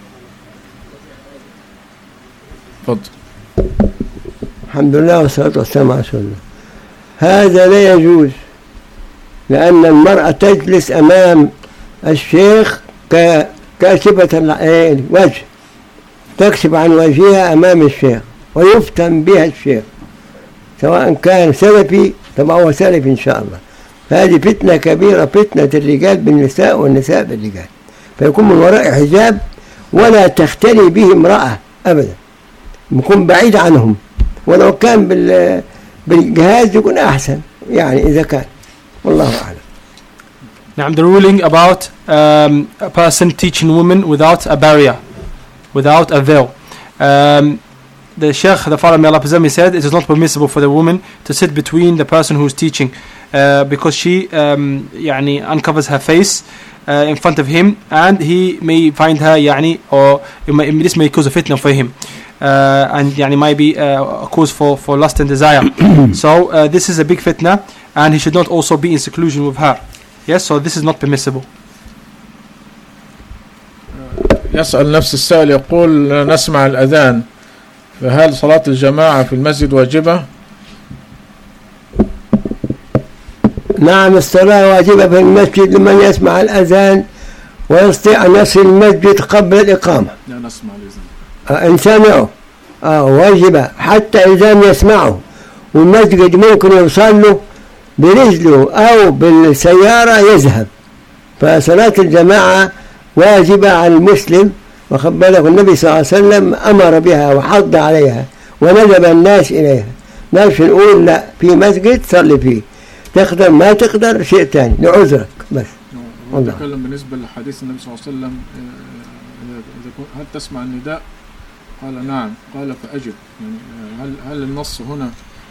فضل. الحمد لله والصلاة والسلام على رسول الله. هذا لا يجوز، لأن المرأة تجلس أمام الشيخ كاشفة الوجه، تكشف عن وجهها أمام الشيخ ويفتن بها الشيخ، سواء كان سلفي طبعا هو سلفي إن شاء الله. هذه فتنة كبيرة، فتنة الرجال بالنساء والنساء بالرجال، فيكون من وراء حجاب ولا تختلي به امرأة أبدا، يكون بعيد عنهم، ولو كان بالجهاز يكون أحسن يعني إذا كان، والله أعلم. Now the ruling about a person teaching women without a barrier, without a veil. The Sheikh, the Father may Allah preserve him, said it is not permissible for the woman to sit between the person who is teaching because she uncovers her face in front of him, and he may find her or this may cause a fitna for him, and might be a cause for lust and desire. So this is a big fitna, and he should not also be in seclusion with her. Yes, so this is not permissible. يسأل نفس السائل يقول نسمع الأذان، فهل صلاة الجماعة في المسجد واجبة؟ نعم، الصلاة واجبة في المسجد لمن يسمع الأذان ويستطيع أن يصل المسجد قبل الإقامة. لا نسمع الأذان. إن سمعوا واجبة، حتى إذا لم يسمعوا والمسجد ممكن يوصل له برجله أو بالسيارة يذهب، فصلاة الجماعة واجبة على المسلم. وخد بالك النبي صلى الله عليه وسلم أمر بها وحض عليها وندب الناس إليها. ناس نقول لا، في مسجد صلي فيه، تقدر ما تقدر شيء ثاني لعذرك بس. والله نتكلم بالنسبة لحديث النبي صلى الله عليه وسلم، هل تسمع النداء؟ قال نعم، قال فأجب. يعني هل النص هنا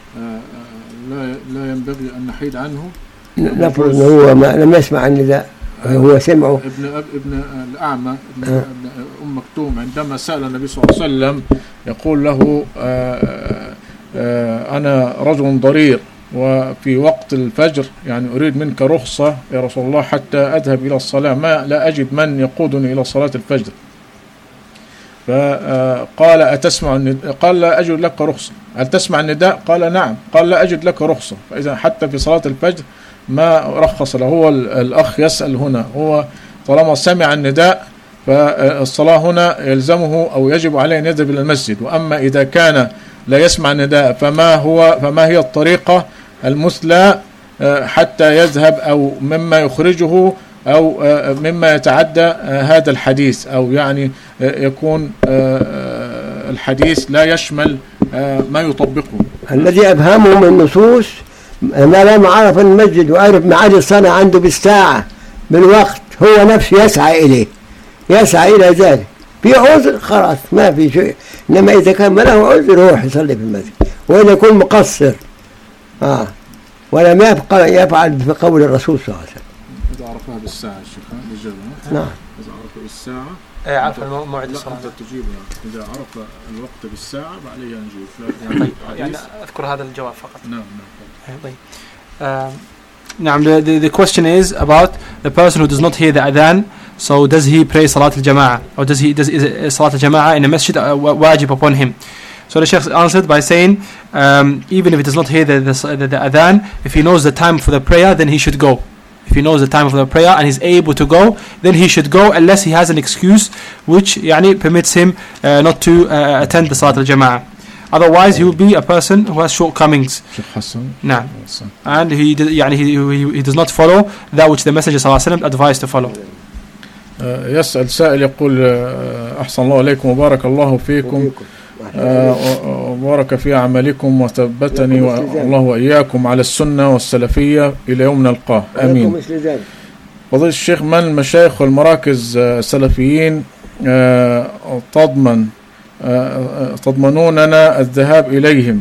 لا ينبغي أن نحيد عنه؟ نفرض أنه هو لم يسمع النداء، هو سمعه. ابن الأعمى ابن أم مكتوم عندما سأل النبي صلى الله عليه وسلم يقول له أنا رجل ضرير وفي وقت الفجر، أريد منك رخصة يا رسول الله حتى أذهب إلى الصلاة، لا أجد من يقودني إلى صلاة الفجر. فقال أتسمع النداء؟ قال لا أجد لك رخصة. هل تسمع النداء؟ قال نعم. قال لا أجد لك رخصة. فإذا حتى في صلاة الفجر ما رخص له. هو الأخ يسأل هنا، هو طالما سمع النداء فالصلاة هنا يلزمه أو يجب عليه أن يذهب إلى المسجد. وأما إذا كان لا يسمع النداء فما هي الطريقة المثلى حتى يذهب، أو مما يخرجه أو مما يتعدى هذا الحديث، أو يكون الحديث لا يشمل ما يطبقه. الذي أفهمه من النصوص ما لم عرف المسجد وعرف معاد الصلاة عنده بالساعة بالوقت، هو نفسه يسعى إلى ذلك. في عذر خلاص ما في شيء، إنما إذا كان ما له عذر يروح يصلي في المسجد، وإذا يكون مقصر ولم يفعل بقول الرسول صلى الله عليه وسلم. إذا عرفها بالساعة الشيخ الإجابة. نعم. إذا عرف بالساعة عرف موعد الصلاة. أنت تجيب إذا عرف الوقت بالساعة فعليه أن يجيب. طيب أذكر هذا الجواب فقط. نعم. طيب. The question is about the person who does not hear the adhan. So does he pray Salat al-Jama'ah, or is Salat al-Jama'ah in a masjid wajib upon him? So the Shaykh answered by saying, even if he does not hear the adhan, if he knows the time for the prayer, then he should go. If he knows the time for the prayer and he's able to go, then he should go, unless he has an excuse which permits him not to attend the Salat al-Jama'ah. Otherwise, he will be a person who has shortcomings. Nah. And he does not follow that which the Messenger ﷺ advised to follow. يسأل سائل يقول أحسن الله عليكم وبارك الله فيكم وبارك في عملكم وثبتني الله وإياكم على السنة والسلفية إلى يوم نلقاه آمين. فضيلة الشيخ، من المشايخ والمراكز السلفيين تضمنوننا الذهاب إليهم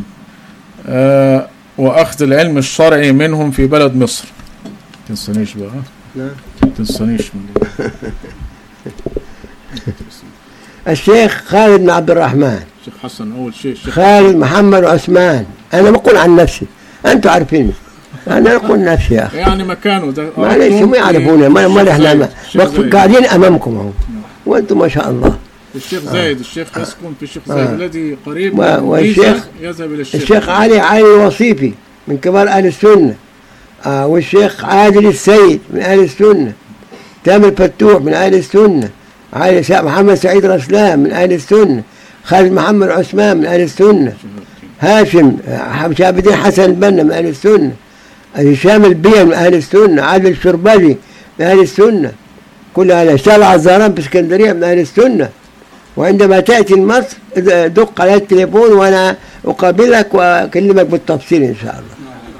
وأخذ العلم الشرعي منهم في بلد مصر؟ تنسانيش بقى. تنسانيش الشيخ خالد بن عبد الرحمن الشيخ حسن أول شيء الشيخ خالد محمد عثمان. أنا بقول عن نفسي، أنتم عارفين، أنا أقول نفسي يا أخي. يعني مكانه ده معليش ما يعرفونا، ما إحنا قاعدين أمامكم أهو وأنتم ما شاء الله. الشيخ زايد الشيخ يسكن في الشيخ زايد الذي قريب والشيخ يذهب إلى الشيخ علي الوصيفي من كبار أهل السنة، والشيخ عادل السيد من أهل السنة، تامر فتوح من أهل السنة، علي محمد سعيد رسلان من أهل السنة، خالد محمد عثمان من أهل السنة، هاشم شهاب الدين حسن البنا من أهل السنة، هشام البيل من أهل السنة، عادل الشربجي من أهل السنة، كل هذا. اشتغل على الزهران في اسكندرية من أهل السنة. وعندما تأتي لمصر دق على التليفون وأنا أقابلك وأكلمك بالتفصيل إن شاء الله.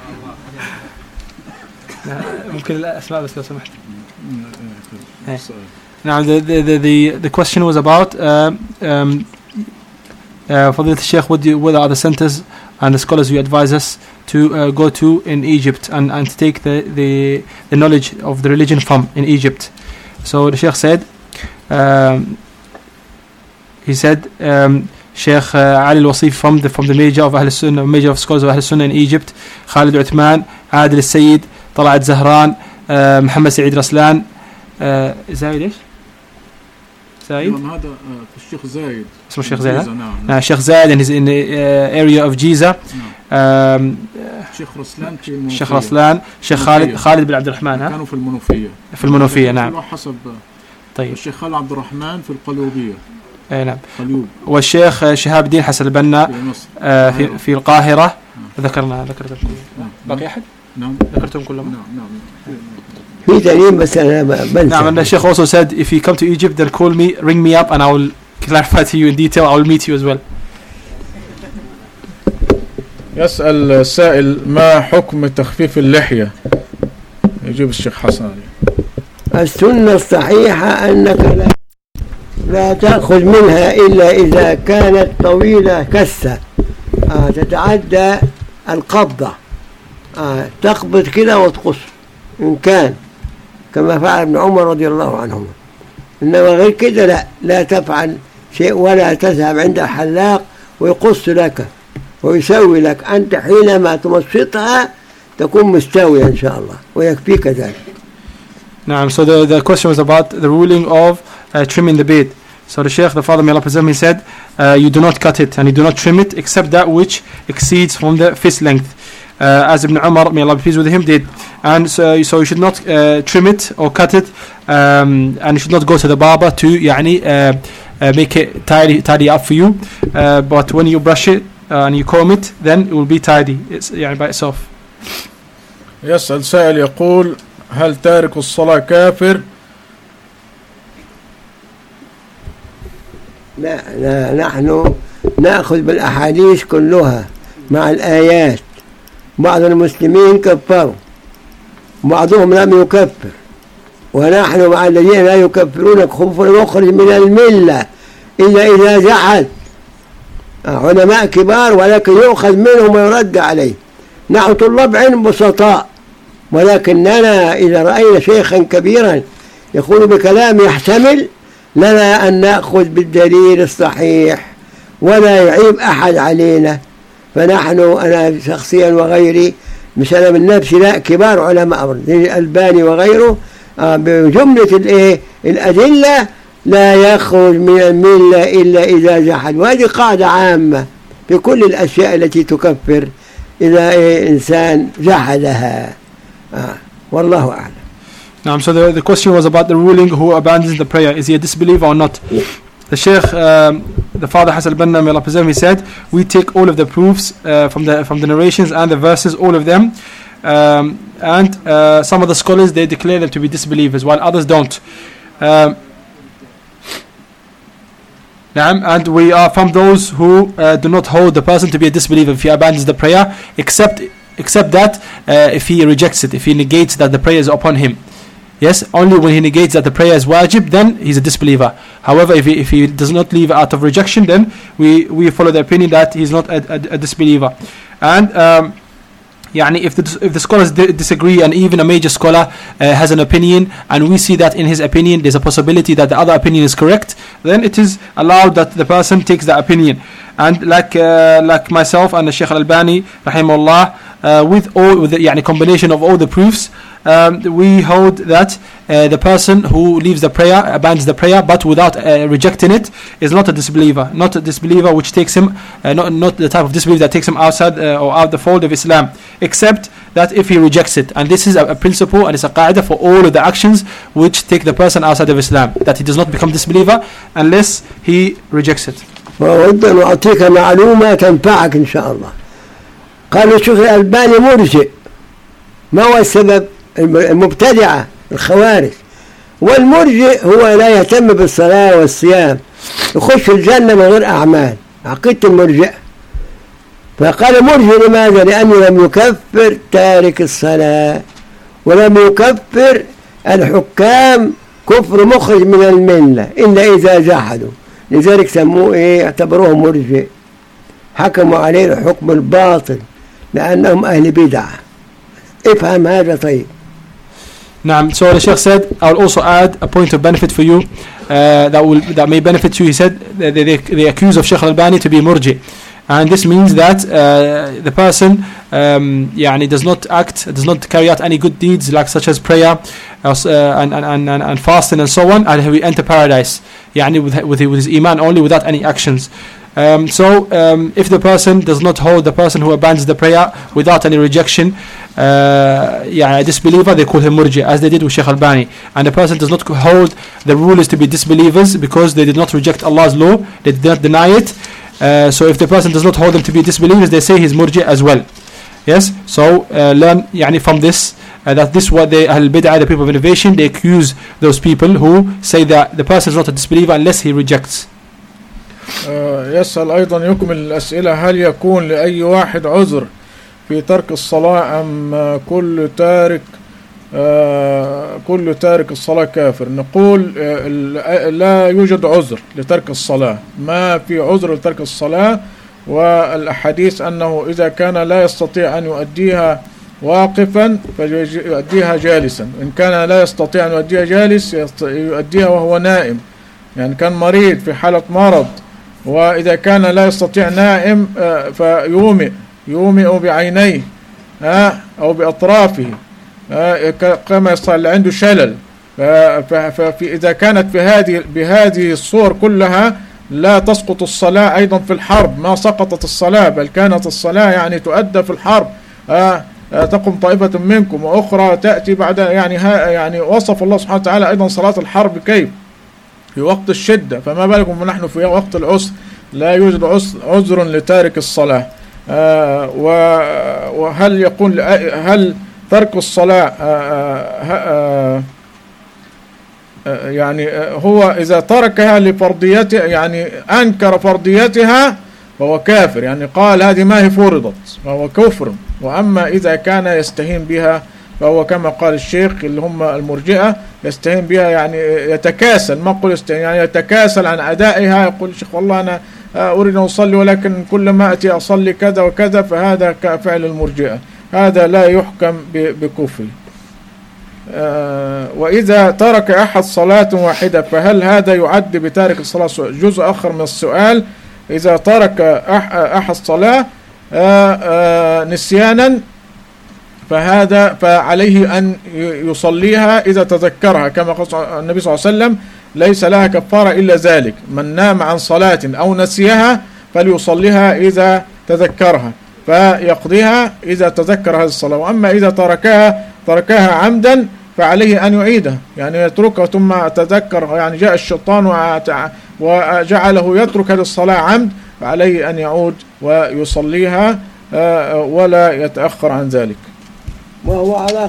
ممكن الأسماء بس لو سمحت. Now the question was about Fadilat al-Sheikh, what are the centers and the scholars you advise us to go to in Egypt and to take the knowledge of the religion from in Egypt. So the Sheikh said, Sheikh Ali al-Wasif from the major of Ahl Sunnah, major of scholars of Ahl Sunnah in Egypt, Khalid Uthman, Adil al-Sayyid, Talat Zahran, Muhammad Sa'id Raslan. زايد ايش؟ زايد؟ هذا الشيخ زايد. اسمه الشيخ زايد. نعم الشيخ زايد in the area of Giza. الشيخ رسلان في الشيخ رسلان، الشيخ خالد بن عبد الرحمن. كانوا في المنوفية. في المنوفية نعم. حسب. طيب. الشيخ خالد عبد الرحمن في القليوبية. اي نعم. قليوب. والشيخ شهاب الدين حسن البنا في القاهرة. ذكرت باقي أحد؟ نعم. ذكرتهم كلهم. نعم. في دليل بس أنا بنسى. نعم الشيخ also said if you come to Egypt then call me, ring me up and I will clarify to you in detail. I will meet you as well. يسأل السائل ما حكم تخفيف اللحية؟ يجيب الشيخ حسن عليه. السنة الصحيحة أنك لا تأخذ منها إلا إذا كانت طويلة كسة تتعدى القبضة، تقبض كده وتقص إن كان كما فعل ابن عمر رضي الله عنهما. إنما غير كده لا تفعل شيء ولا تذهب عند حلاق ويقص لك ويسوي لك. أنت حينما تمشطها تكون مستوية إن شاء الله ويكفيك ذلك. نعم. So the question was about the ruling of trimming the beard. So the Sheikh, the father may Allah preserve him, said you do not cut it and you do not trim it except that which exceeds from the fist length, as Ibn Umar, may Allah be pleased with him, did. And so you should not trim it or cut it, and you should not go to the barber to make it tidy up for you, but when you brush it and you comb it then it will be tidy. It's by itself. يسأل سائل يقول هل تارك الصلاة كافر؟ لا نحن نأخذ بالأحاديث كلها مع الآيات. بعض المسلمين كفروا، بعضهم لم يكفر، ونحن مع الذين لا يكفرون كفر يخرج من الملة إلا إذا جحد. علماء كبار ولكن يؤخذ منهم ويرد عليه. نحن طلاب علم بسطاء، ولكننا إذا رأينا شيخا كبيرا يقول بكلام يحتمل لنا أن نأخذ بالدليل الصحيح ولا يعيب أحد علينا. فنحن أنا شخصيا وغيري مثلا من نفسي لا كبار علماء الألباني وغيره بجملة الأدلة لا يخرج من الملة إلا إذا جحد. وهذه قاعدة عامة في كل الأشياء التي تكفر إذا إنسان جحدها. والله أعلم. So the question was about the ruling who abandons the prayer. Is he a disbeliever or not? The Sheikh, the father Hassan al-Banna, may Allah preserve him, he said, we take all of the proofs from the narrations and the verses, all of them, and some of the scholars, they declare them to be disbelievers while others don't. And we are from those who do not hold the person to be a disbeliever if he abandons the prayer, except that if he rejects it, if he negates that the prayer is upon him. Yes, only when he negates that the prayer is wajib, then he's a disbeliever. However, if he does not leave out of rejection, then we follow the opinion that he's not a disbeliever. And if the scholars disagree, and even a major scholar has an opinion, and we see that in his opinion there's a possibility that the other opinion is correct, then it is allowed that the person takes that opinion. And like myself and the Shaykh Al-Albani rahimahullah, with the combination of all the proofs, we hold that the person who leaves the prayer, abandons the prayer, but without rejecting it, is not a disbeliever. Not a disbeliever which takes him, not the type of disbelief that takes him outside or out the fold of Islam, except that if he rejects it. And this is a principle, and it's a qaida for all of the actions which take the person outside of Islam, that he does not become disbeliever unless he rejects it. وأود أن أعطيك معلومة تنفعك إن شاء الله. قال الشيخ الألباني مرجئ. ما هو السبب؟ المبتدعة الخوارج. والمرجئ هو لا يهتم بالصلاة والصيام، يخش الجنة من غير أعمال، عقيدة المرجئ. فقال مرجئ لماذا؟ لأنه لم يكفر تارك الصلاة، ولم يكفر الحكام كفر مخرج من الملة إلا إذا جحدوا، لذلك سموه اعتبروه مرجئ، حكموا عليه الحكم الباطل لأنهم أهل بدعة. افهم هذا طيب. So the Sheikh said, I will also add a point of benefit for you that may benefit you. He said they accuse of Shaykh Al-Albani to be murji, and this means that the person does not carry out any good deeds such as prayer and fasting and so on, and he will enter paradise with his iman only, without any actions. If the person does not hold the person who abandons the prayer without any rejection, a disbeliever, they call him murji, as they did with Shaykh Albani. And the person does not hold the rulers to be disbelievers because they did not reject Allah's law, they did not deny it. So if the person does not hold them to be disbelievers, they say he's murji as well. Yes, so learn from this that this is what the Ahl Bid'ah, the people of innovation, they accuse those people who say that the person is not a disbeliever unless he rejects. يسأل أيضا يكمل الأسئلة: هل يكون لأي واحد عذر في ترك الصلاة أم كل تارك الصلاة كافر؟ نقول لا يوجد عذر لترك الصلاة، ما في عذر لترك الصلاة. والأحاديث أنه إذا كان لا يستطيع أن يؤديها واقفا فيؤديها جالسا، إن كان لا يستطيع أن يؤديها جالس يؤديها وهو نائم، كان مريض في حالة مرض. وإذا كان لا يستطيع نائم فيومئ بعينيه أو بأطرافه كما يصل عنده شلل. فإذا كانت بهذه الصور كلها لا تسقط الصلاة. أيضا في الحرب ما سقطت الصلاة، بل كانت الصلاة تؤدى في الحرب. تقوم طائفة منكم وأخرى تأتي بعد وصف الله سبحانه وتعالى أيضا صلاة الحرب كيف في وقت الشدة، فما بالكم ونحن في وقت العسر. لا يوجد عذر لتارك الصلاة. وهل يقول هل ترك الصلاة هو إذا تركها لفرضيتها أنكر فرضيتها فهو كافر، قال هذه ما هي فرضت فهو كفر. وأما إذا كان يستهين بها فهو كما قال الشيخ اللي هم المرجئة يستهين بها، يتكاسل، ما أقول يستهين، يتكاسل عن أدائها. يقول الشيخ والله أنا أريد أن أصلي ولكن كل ما أتي أصلي كذا وكذا، فهذا كفعل المرجئة، هذا لا يحكم بكفر. وإذا ترك أحد صلاة واحدة فهل هذا يعد بتارك الصلاة؟ جزء آخر من السؤال: إذا ترك أحد صلاة نسيانا فعليه أن يصليها إذا تذكرها، كما قال النبي صلى الله عليه وسلم: ليس لها كفارة إلا ذلك، من نام عن صلاة أو نسيها فليصليها إذا تذكرها، فيقضيها إذا تذكر هذه الصلاة. وأما إذا تركها عمدا فعليه أن يعيدها، يتركها ثم تذكر، جاء الشيطان وجعله يترك هذه الصلاة عمد، فعليه أن يعود ويصليها ولا يتأخر عن ذلك. وهو على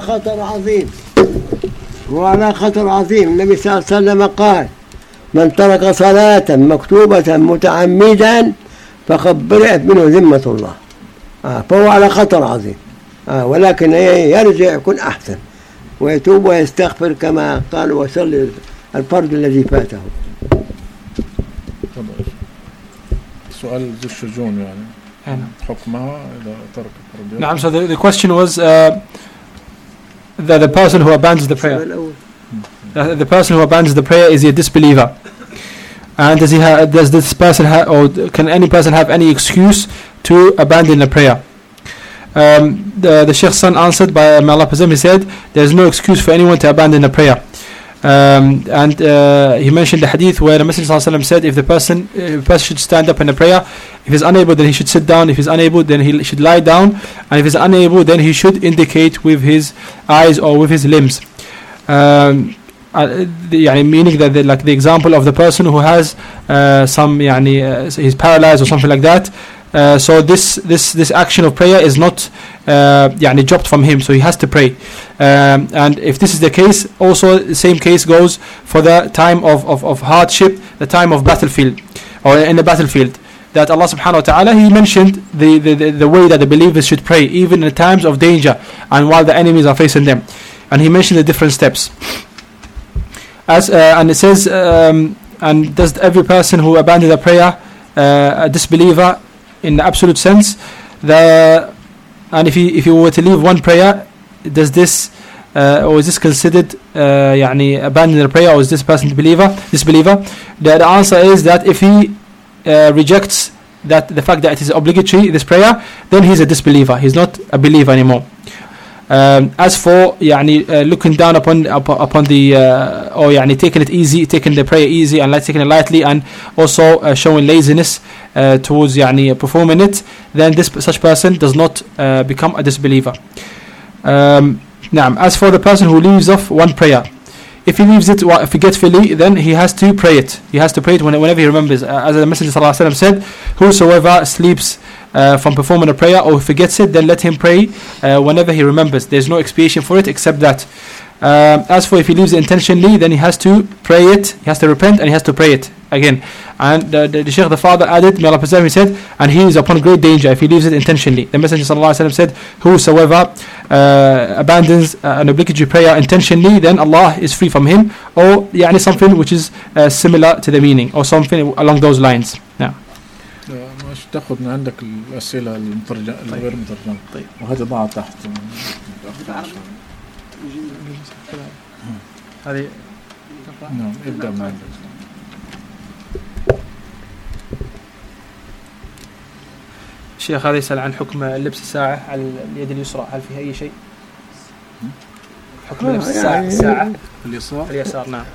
خطر عظيم. النبي صلى الله عليه وسلم قال: من ترك صلاة مكتوبة متعمدا فقد برئت منه ذمة الله. فهو على خطر عظيم. ولكن يرجع يكون أحسن ويتوب ويستغفر كما قال ويصلي الفرض الذي فاته. سؤال ذو الشجون حكمها إذا ترك التربية. نعم. So the question was the person who abandons the prayer. The person who abandons the prayer, is he a disbeliever? And does this person or can any person have any excuse to abandon the prayer? The Sheikh's son answered by may Allah preserve him, he said there is no excuse for anyone to abandon the prayer. And he mentioned the hadith where the Messenger ﷺ said if the person should stand up in the prayer, if he's unable then he should sit down, if he's unable then he should lie down, and if he's unable then he should indicate with his eyes or with his limbs. Meaning that like the example of the person who has he's paralyzed or something like that. So this action of prayer is not dropped from him, so he has to pray. And if this is the case, also the same case goes for the time of hardship, the time of battlefield, or in the battlefield. That Allah subhanahu wa ta'ala, He mentioned the way that the believers should pray, even in times of danger and while the enemies are facing them. And He mentioned the different steps. And it says, and does every person who abandons the prayer a disbeliever in the absolute sense? And if he were to leave one prayer, does this or is this considered abandoning the prayer, or is this person disbeliever? The answer is that if he rejects the fact that it is obligatory, this prayer, then he's a disbeliever. He's not a believer anymore. As for looking down upon the or taking it easy, taking the prayer easy and taking it lightly, and also showing laziness towards performing it, then such person does not become a disbeliever. As for the person who leaves off one prayer, if he leaves it forgetfully, then he has to pray it. He has to pray it whenever he remembers. As the Messenger ﷺ said, whosoever sleeps from performing a prayer or forgets it, then let him pray whenever he remembers. There's no expiation for it except that. As for if he leaves it intentionally, then he has to pray it, he has to repent, and he has to pray it again. And the Shaykh, the father, added, may Allah preserve him, he said, and he is upon great danger if he leaves it intentionally. The Messenger ﷺ said, whosoever abandons an obligatory prayer intentionally, then Allah is free from him, or something which is similar to the meaning, or something along those lines. Now, مش تاخذ من عندك الأسئلة المترجمة الغير مترجمة، وهذا ضاع تحت. هذه نعم ابدأ من عندك. الشيخ هذا يسأل عن حكم لبس الساعة على اليد اليسرى، هل فيها أي شيء؟ حكم لبس الساعة اليسار. نعم.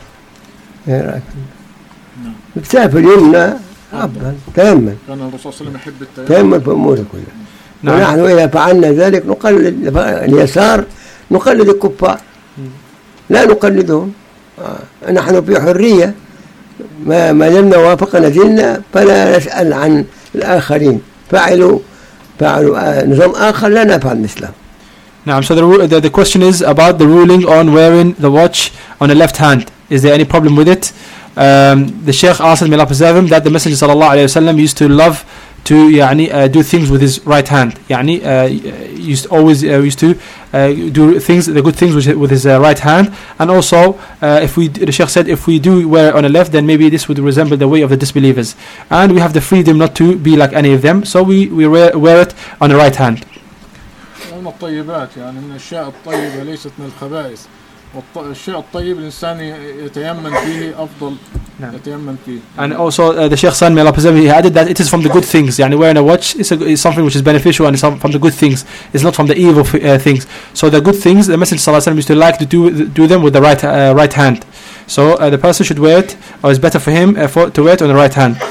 لبسها في اليمنى أفضل تيمم. كان الرسول صلى الله عليه وسلم يحب التيمم. تيمم في أموره كلها. ونحن إذا فعلنا ذلك نقلد اليسار، نقلد الكفار، لا نقلدهم. نحن في حرية، ما لم نوافق نزلنا، فلا نسأل عن الآخرين. فعلوا نظام آخر لا نفعل مثله. نعم. So the question is about the ruling on wearing the watch on the left hand. Is there any problem with it? The Shaykh answered, may Allah preserve him, that the Messenger sallallahu alayhi wa sallam used to love to do things with his right hand. Used to do things, the good things with his right hand. And also, the Shaykh said, if we do wear it on the left, then maybe this would resemble the way of the disbelievers. And we have the freedom not to be like any of them, so we wear it on the right hand. من الطيبات، من الأشياء الطيبة ليست من الخبائث. والشيء الطيب الإنسان يتيمم فيه أفضل. يتيمم فيه. And also the Sheikh's son, may Allah preserve him, he added that it is from the good things. Wearing a watch is something which is beneficial, and it's from the good things. It's not from the evil things. So the good things, the Messenger sallallahu alaihi wasallam used to like to do them with the right hand. So the person should wear it, or it's better for him to wear it on the right hand.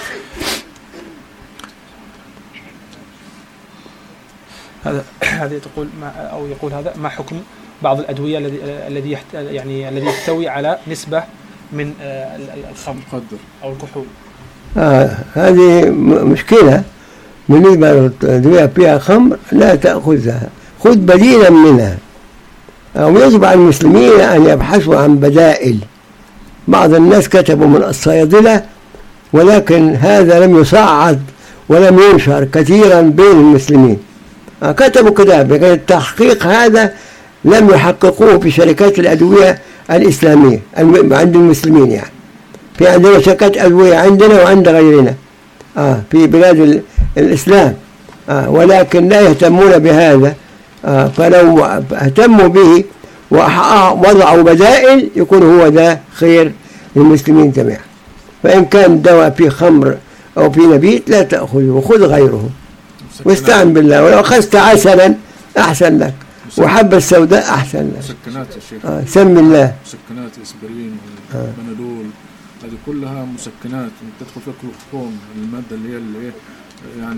هذه تقول أو يقول هذا ما حكم بعض الأدوية الذي يحتوي على نسبة من الخمر أو الكحول. هذه مشكلة. بالنسبة للأدوية فيها خمر لا تأخذها، خذ بديلا منها. أو يجب على المسلمين أن يبحثوا عن بدائل. بعض الناس كتبوا من الصيادلة، ولكن هذا لم يصعد ولم ينشر كثيرا بين المسلمين. كتبوا كتاب، لكن التحقيق هذا لم يحققوه في شركات الأدوية الإسلامية عند المسلمين. في عندنا شركات أدوية عندنا وعند غيرنا في بلاد الإسلام، ولكن لا يهتمون بهذا. فلو اهتموا به ووضعوا بدائل يكون هو ده خير للمسلمين جميعا. فإن كان دواء فيه خمر أو فيه نبيت لا تأخذه وخذ غيره واستعن بالله. ولو أخذت عسلا أحسن لك وحبة السوداء أحسن لك. مسكنات يا شيخ. سم الله. مسكنات اسبرين وبنادول هذه كلها مسكنات تدخل في كلوروفورم، المادة اللي هي يعني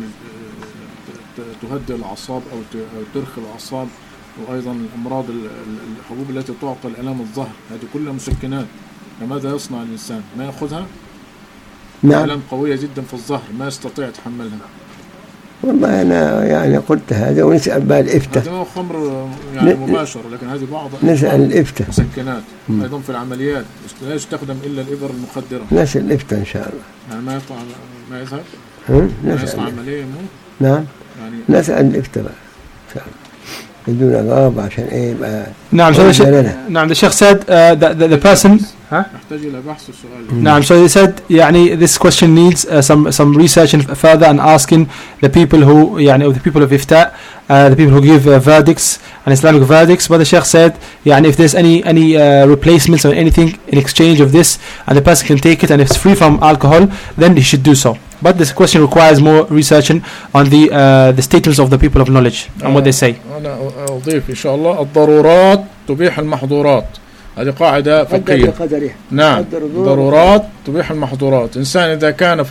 تهدئ الأعصاب أو ترخي الأعصاب، وأيضا الأمراض الحبوب التي تعطي الآلام الظهر، هذه كلها مسكنات. فماذا يصنع الإنسان؟ ما يأخذها؟ نعم. آلام قوية جدا في الظهر ما يستطيع يتحملها. والله أنا يعني قلت هذا ونسأل بقى الإفتاء. هذا خمر يعني مباشر، لكن هذه بعض نسأل الإفتاء. مسكنات أيضا في العمليات لا يستخدم إلا الإبر المخدرة. نسأل الإفتاء إن شاء الله. يعني ما يطلع ما يذهب. نسأل يصنع عملية مو؟ نعم. يعني نسأل الإفتاء بقى إن شاء الله. بدون جواب عشان إيه يبقى. نعم. نعم. The Sheikh said the person. يحتاج إلى بحث السؤال. نعم. So he said يعني this question needs some research and further and asking the people who يعني the people of Ifta, the people who give verdicts and Islamic verdicts. But the Sheikh said يعني if there's any replacements or anything in exchange of this and the person can take it and if it's free from alcohol, then he should do so. But this question requires more research on the statements of the people of knowledge and what they say. أنا أضيف إن شاء الله الضرورات تبيح المحظورات. هذه قاعدة فقهية. نعم. ضرورات تبيح المحظورات. إنسان إذا كان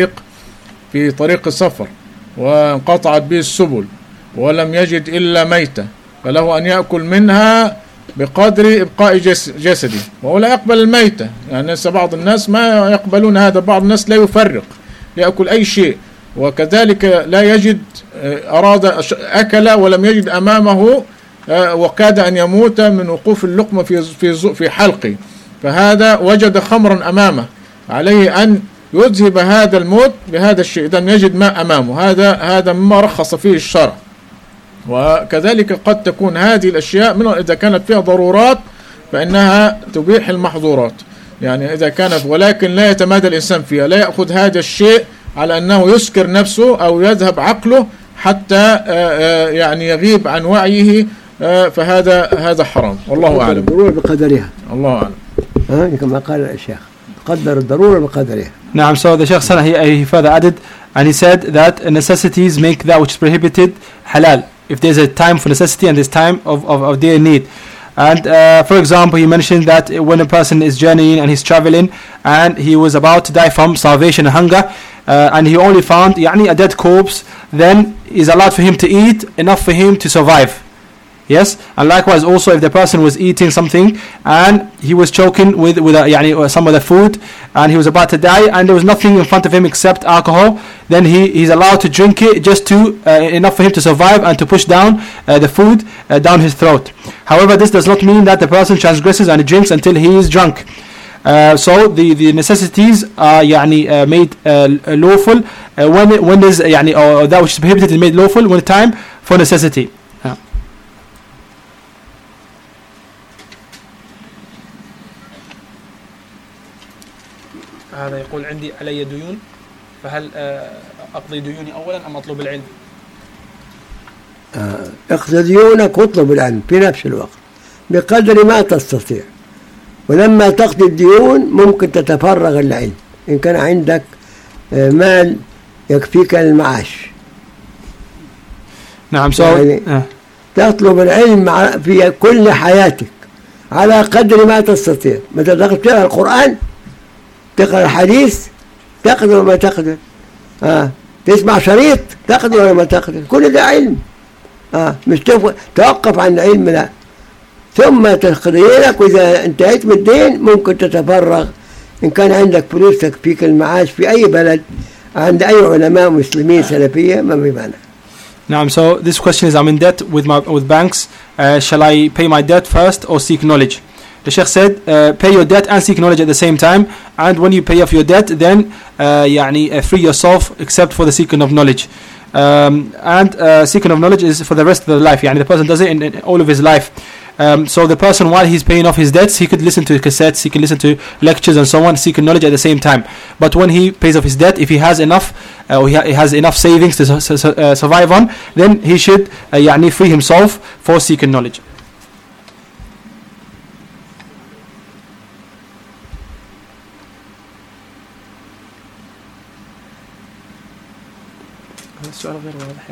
في طريق السفر وانقطعت به السبل ولم يجد إلا ميتة فله أن يأكل منها بقدر إبقاء جسده، وهو لا يقبل الميتة. يعني بعض الناس ما يقبلون هذا، بعض الناس لا يفرق يأكل أي شيء، وكذلك لا يجد أراد أكل ولم يجد أمامه وكاد أن يموت من وقوف اللقمة في حلقه، فهذا وجد خمرا أمامه، عليه أن يذهب هذا الموت بهذا الشيء إذا يجد ماء أمامه. هذا مما رخص فيه الشرع. وكذلك قد تكون هذه الأشياء إذا كانت فيها ضرورات فإنها تبيح المحظورات، يعني إذا كانت، ولكن لا يتمادى الإنسان فيها، لا يأخذ هذا الشيء على أنه يسكر نفسه أو يذهب عقله حتى يعني يغيب عن وعيه، فهذا حرام. والله أعلم. الضرورة بقدرها. الله أعلم. كما قال الشيخ قدر الضرورة بقدرها. نعم. So the Sheikh Sana he further added and he said that necessities make that which is prohibited halal. If there's a time for necessity and there's time of their need. And for example, he mentioned that when a person is journeying and he's traveling and he was about to die from starvation and hunger, and he only found a dead corpse, then is allowed for him to eat enough for him to survive. Yes, and likewise also if the person was eating something and he was choking with some of the food and he was about to die and there was nothing in front of him except alcohol, then he's allowed to drink it just to enough for him to survive and to push down the food down his throat. However, this does not mean that the person transgresses and drinks until he is drunk. So the necessities are made lawful when there's or that which is prohibited is made lawful when the time for necessity. هذا يقول عندي علي ديون، فهل أقضي ديوني أولا أم أطلب العلم؟ اقضي ديونك واطلب العلم في نفس الوقت بقدر ما تستطيع، ولما تقضي الديون ممكن تتفرغ العلم إن كان عندك مال يكفيك المعاش. نعم. تطلب العلم في كل حياتك على قدر ما تستطيع. متى تقرأ القرآن، تقرأ الحديث، تقدر وما تقدر. تسمع شريط، تقدر وما تقدر. كل ده علم. مش توقف عن العلم، لا. ثم تقضي دينك، وإذا انتهيت من الدين ممكن تتفرغ إن كان عندك فلوس تكفيك المعاش في أي بلد عند أي علماء مسلمين سلفية ما بمعنى. نعم. So this question is, I'm in debt with banks. Shall I pay my debt first or seek knowledge? The Sheikh said, pay your debt and seek knowledge at the same time. And when you pay off your debt, then free yourself except for the seeking of knowledge. And seeking of knowledge is for the rest of the life. The person does it in all of his life. So the person, while he's paying off his debts, he could listen to cassettes, he could listen to lectures and so on, seeking knowledge at the same time. But when he pays off his debt, if he has enough, or he has enough savings to survive on, then he should free himself for seeking knowledge. السؤال غير واضح.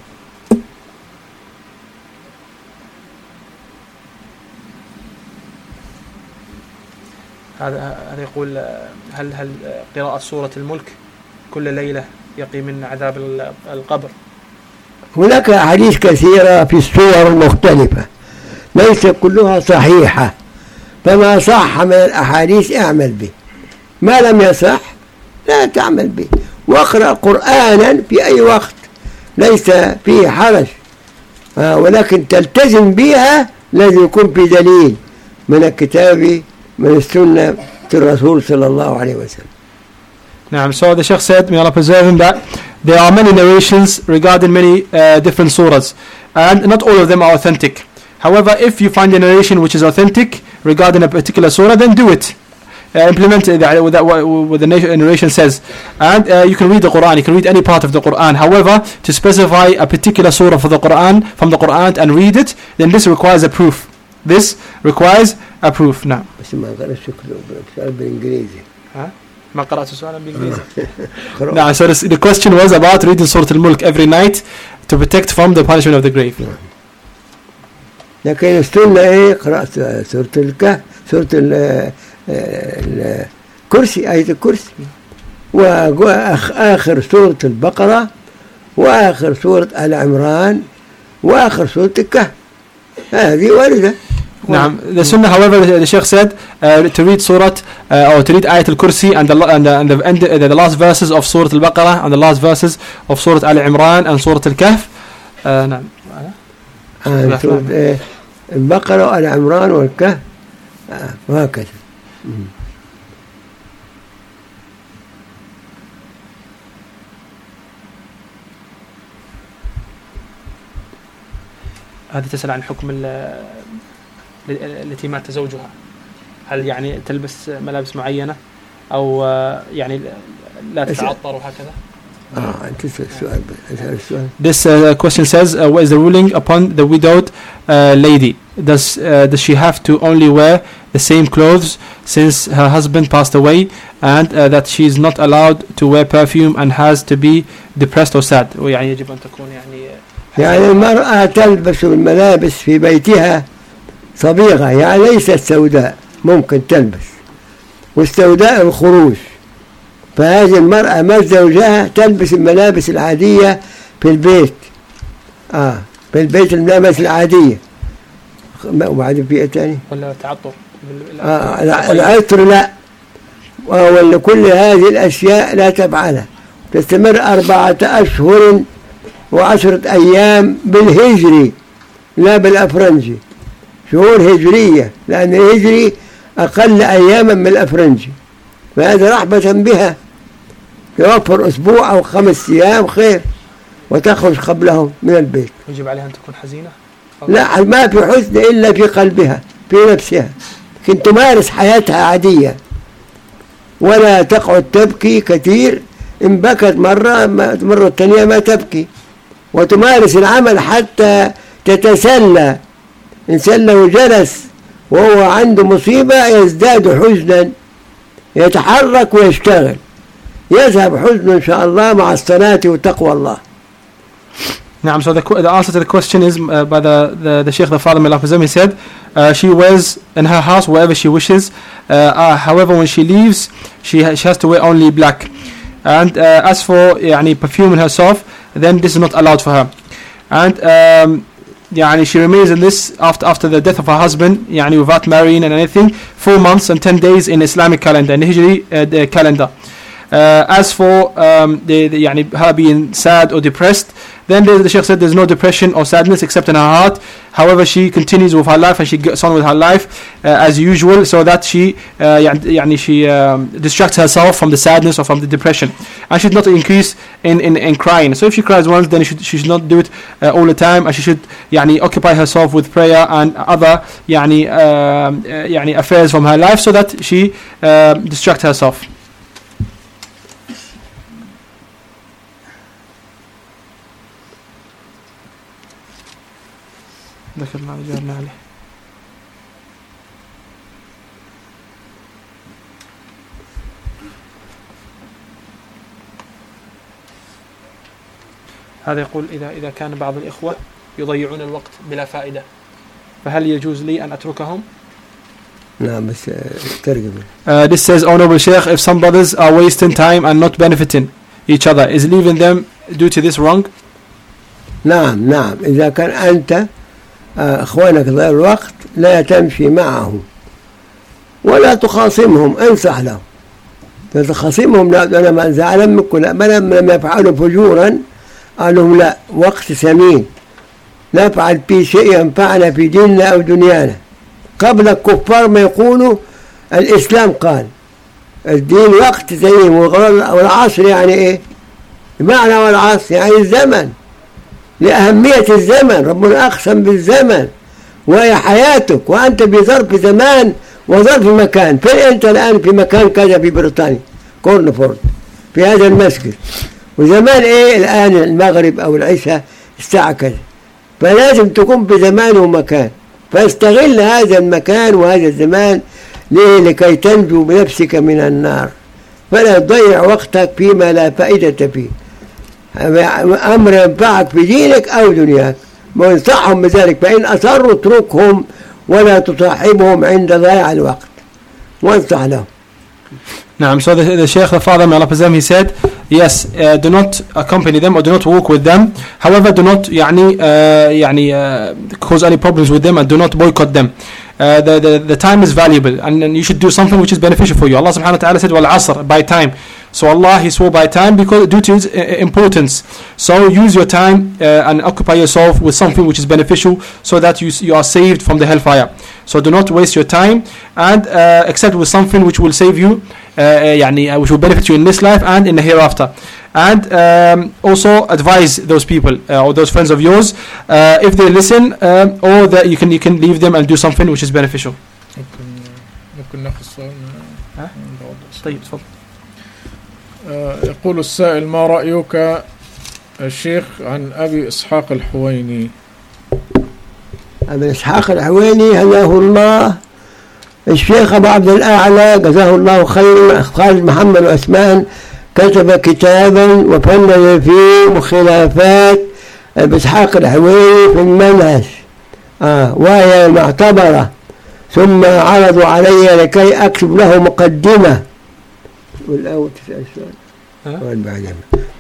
هذا يقول هل قراءة سورة الملك كل ليلة يقي من عذاب القبر؟ هناك أحاديث كثيرة في السور مختلفة ليس كلها صحيحة، فما صح من الأحاديث اعمل به، ما لم يصح لا تعمل به، واقرأ قرآنا في أي وقت ليس فيه حرج، ولكن تلتزم بها لازم يكون في دليل من الكتاب من السنة الرسول صلى الله عليه وسلم. نعم. So the Sheikh said, may Allah preserve him, that there are many narrations regarding many different surahs, and not all of them are authentic. However, if you find a narration which is authentic regarding a particular surah, then do it. Implement it what the narration says, and you can read the Quran, you can read any part of the Quran. However, to specify a particular surah for the Quran, from the Quran, and read it, then this requires a proof. This requires a proof. Now. ما قرأت سؤالا بالإنجليزي. Now, so the question was about reading Surah Al-Mulk every night to protect from the punishment of the grave. لكن السنة إيه؟ قرأت سورة الكهف، سورة الكرسي، آية الكرسي، وآخر سورة البقرة، وآخر سورة آل عمران، وآخر سورة الكهف. هذه واردة. نعم. The Sunnah, however, the Sheikh said to read Surah or to read Ayat al-Kursi and the last verses of Surah al-Baqarah and the last verses of Surah Al-Imran and Surah al-Kahf. نعم. سورة البقرة والعمران والكهف وهكذا. هذه تسأل عن حكم التي مات زوجها، هل يعني تلبس ملابس معينة أو يعني لا تتعطر وهكذا؟ This question says, what is the ruling upon the widowed lady? Does she have to only wear the same clothes since her husband passed away, and that she is not allowed to wear perfume and has to be depressed or sad? ويعني يجب أن تكون يعني المرأة تلبس الملابس في بيتها صبيغة، يعني ليست سوداء، ممكن تلبس، والسوداء الخروج، فهذه المرأة ما زوجها تلبس الملابس العادية في البيت، في البيت الملابس العادية. وبعدين في ايه تاني؟ ولا تعطر؟ العطر لا، ولا كل هذه الأشياء لا تفعلها، تستمر 4 أشهر و10 أيام بالهجري لا بالأفرنجي، شهور هجرية، لأن الهجري أقل أياما من الأفرنجي، فهذا رحبة بها، يوفر أسبوع أو 5 أيام خير، وتخرج قبلهم من البيت. يجب عليها أن تكون حزينة؟ لا، ما في حزن إلا في قلبها، في نفسها، لكن تمارس حياتها عادية، ولا تقعد تبكي كثير، إن بكت مرة الثانية ما تبكي، وتمارس العمل حتى تتسلى. إنسان لو جلس وهو عنده مصيبة يزداد حزنا، يتحرك ويشتغل، يذهب حزنه إن شاء الله مع الصلاة وتقوى الله. نعم. So the answer to the question is by the Sheikh, the Father, may Allah preserve him, he said she wears in her house wherever she wishes. However, when she leaves, she has to wear only black. And as for perfuming herself, then this is not allowed for her. And she remains in this after the death of her husband, without marrying and anything, 4 months and 10 days in Islamic calendar, in the Hijri calendar. As for her being sad or depressed, Then the Sheikh said there's no depression or sadness except in her heart. However, she continues with her life and she gets on with her life as usual, so that she distracts herself from the sadness or from the depression. And she should not increase in crying. So if she cries once, then she should not do it all the time, and she should occupy herself with prayer and other affairs from her life, so that she distracts herself. ذكرنا وجاوبنا عليه. هذا يقول إذا كان بعض الإخوة يضيعون الوقت بلا فائدة، فهل يجوز لي أن أتركهم؟ نعم بس ترجم. This says, Honorable Sheikh, if some brothers are wasting time and not benefiting each other, is leaving them due to this wrong? نعم إذا كان أنت أخوانك ضيع الوقت لا تمشي معهم ولا تخاصمهم، انصح لهم. تخاصمهم لا، أنا ما زعلان منكم، لا، لما يفعلوا فجورا قال لهم لا، وقت ثمين نفعل به شيء ينفعنا في ديننا أو دنيانا. قبل الكفار ما يقولوا الإسلام قال الدين وقت ثمين، والعصر يعني إيه؟ معنى والعصر يعني الزمن، لأهمية الزمن، ربنا أقسم بالزمن وهي حياتك، وأنت بظرف زمان وظرف مكان. فين أنت الآن؟ في مكان كذا في بريطانيا كورنفورد في هذا المسجد، وزمان إيه الآن؟ المغرب أو العشاء الساعة كذا، فلازم تكون بزمان ومكان، فاستغل هذا المكان وهذا الزمان لكي تنجو بنفسك من النار، فلا تضيع وقتك فيما لا فائدة فيه، أمر ينفعك في دينك أو دنياك، وانصحهم بذلك، فإن أصروا اتركهم ولا تصاحبهم عند ضياع الوقت، وانصح لهم. Naam, so the Sheikh, the father, may Allah preserve him, he said, yes, do not accompany them or do not walk with them. However, do not cause any problems with them, and do not boycott them. The time is valuable, and you should do something which is beneficial for you. Allah subhanahu wa ta'ala said, wal-asr, by time. So Allah, He swore by time because due to its importance. So use your time and occupy yourself with something which is beneficial, so that you are saved from the hellfire. So do not waste your time, and except with something which will save you, which will benefit you in this life and in the hereafter. And also advise those people or those friends of yours if they listen, or that you can leave them and do something which is beneficial. ممكن ناخذ سؤال. طيب تفضل. يقول السائل: ما رأيك الشيخ عن أبي إسحاق الحويني؟ أبي إسحاق الحويني هداه الله، الشيخ أبو عبد الأعلى جزاه الله خير، خالد محمد عثمان، كتب كتابا وفند فيه مخالفات أبي إسحاق الحويني في المنهج، وهي معتبرة، ثم عرضوا علي لكي أكتب له مقدمة. والأول تسأل سؤال.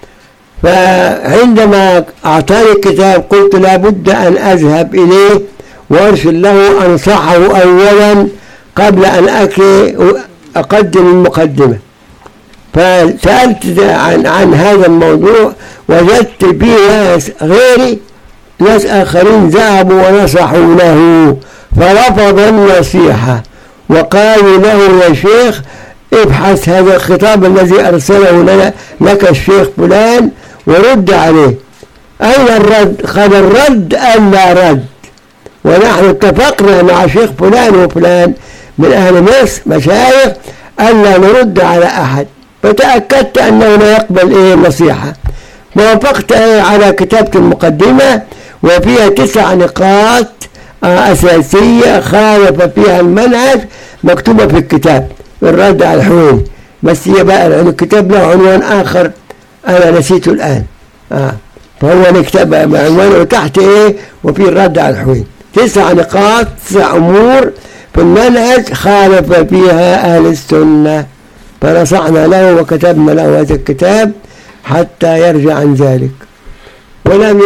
فعندما أعطاني الكتاب قلت لابد أن أذهب إليه وأرسل له أنصحه أولا قبل أن أقدم المقدمة. فسألت عن هذا الموضوع، وجدت فيه ناس غيري، ناس آخرين ذهبوا ونصحوا له فرفض النصيحة، وقالوا له يا شيخ ابحث هذا الخطاب الذي أرسله لك الشيخ فلان ورد عليه. أين الرد؟ قال الرد ألا رد، ونحن اتفقنا مع شيخ فلان وفلان من أهل مصر مشايخ ألا نرد على أحد، فتأكدت أنه لا يقبل النصيحة. ووافقت على كتابة المقدمة، وفيها 9 نقاط أساسية خالف فيها المنهج مكتوبة في الكتاب الرد على الحويني، بس هي بقى الكتاب له عنوان آخر أنا نسيته الآن، فهو نكتب بعنوانه تحت وفي الرد على الحويني 9 نقاط، 9 أمور في المنهج خالف فيها أهل السنة، فنصحنا له وكتبنا له هذا الكتاب حتى يرجع عن ذلك، ولم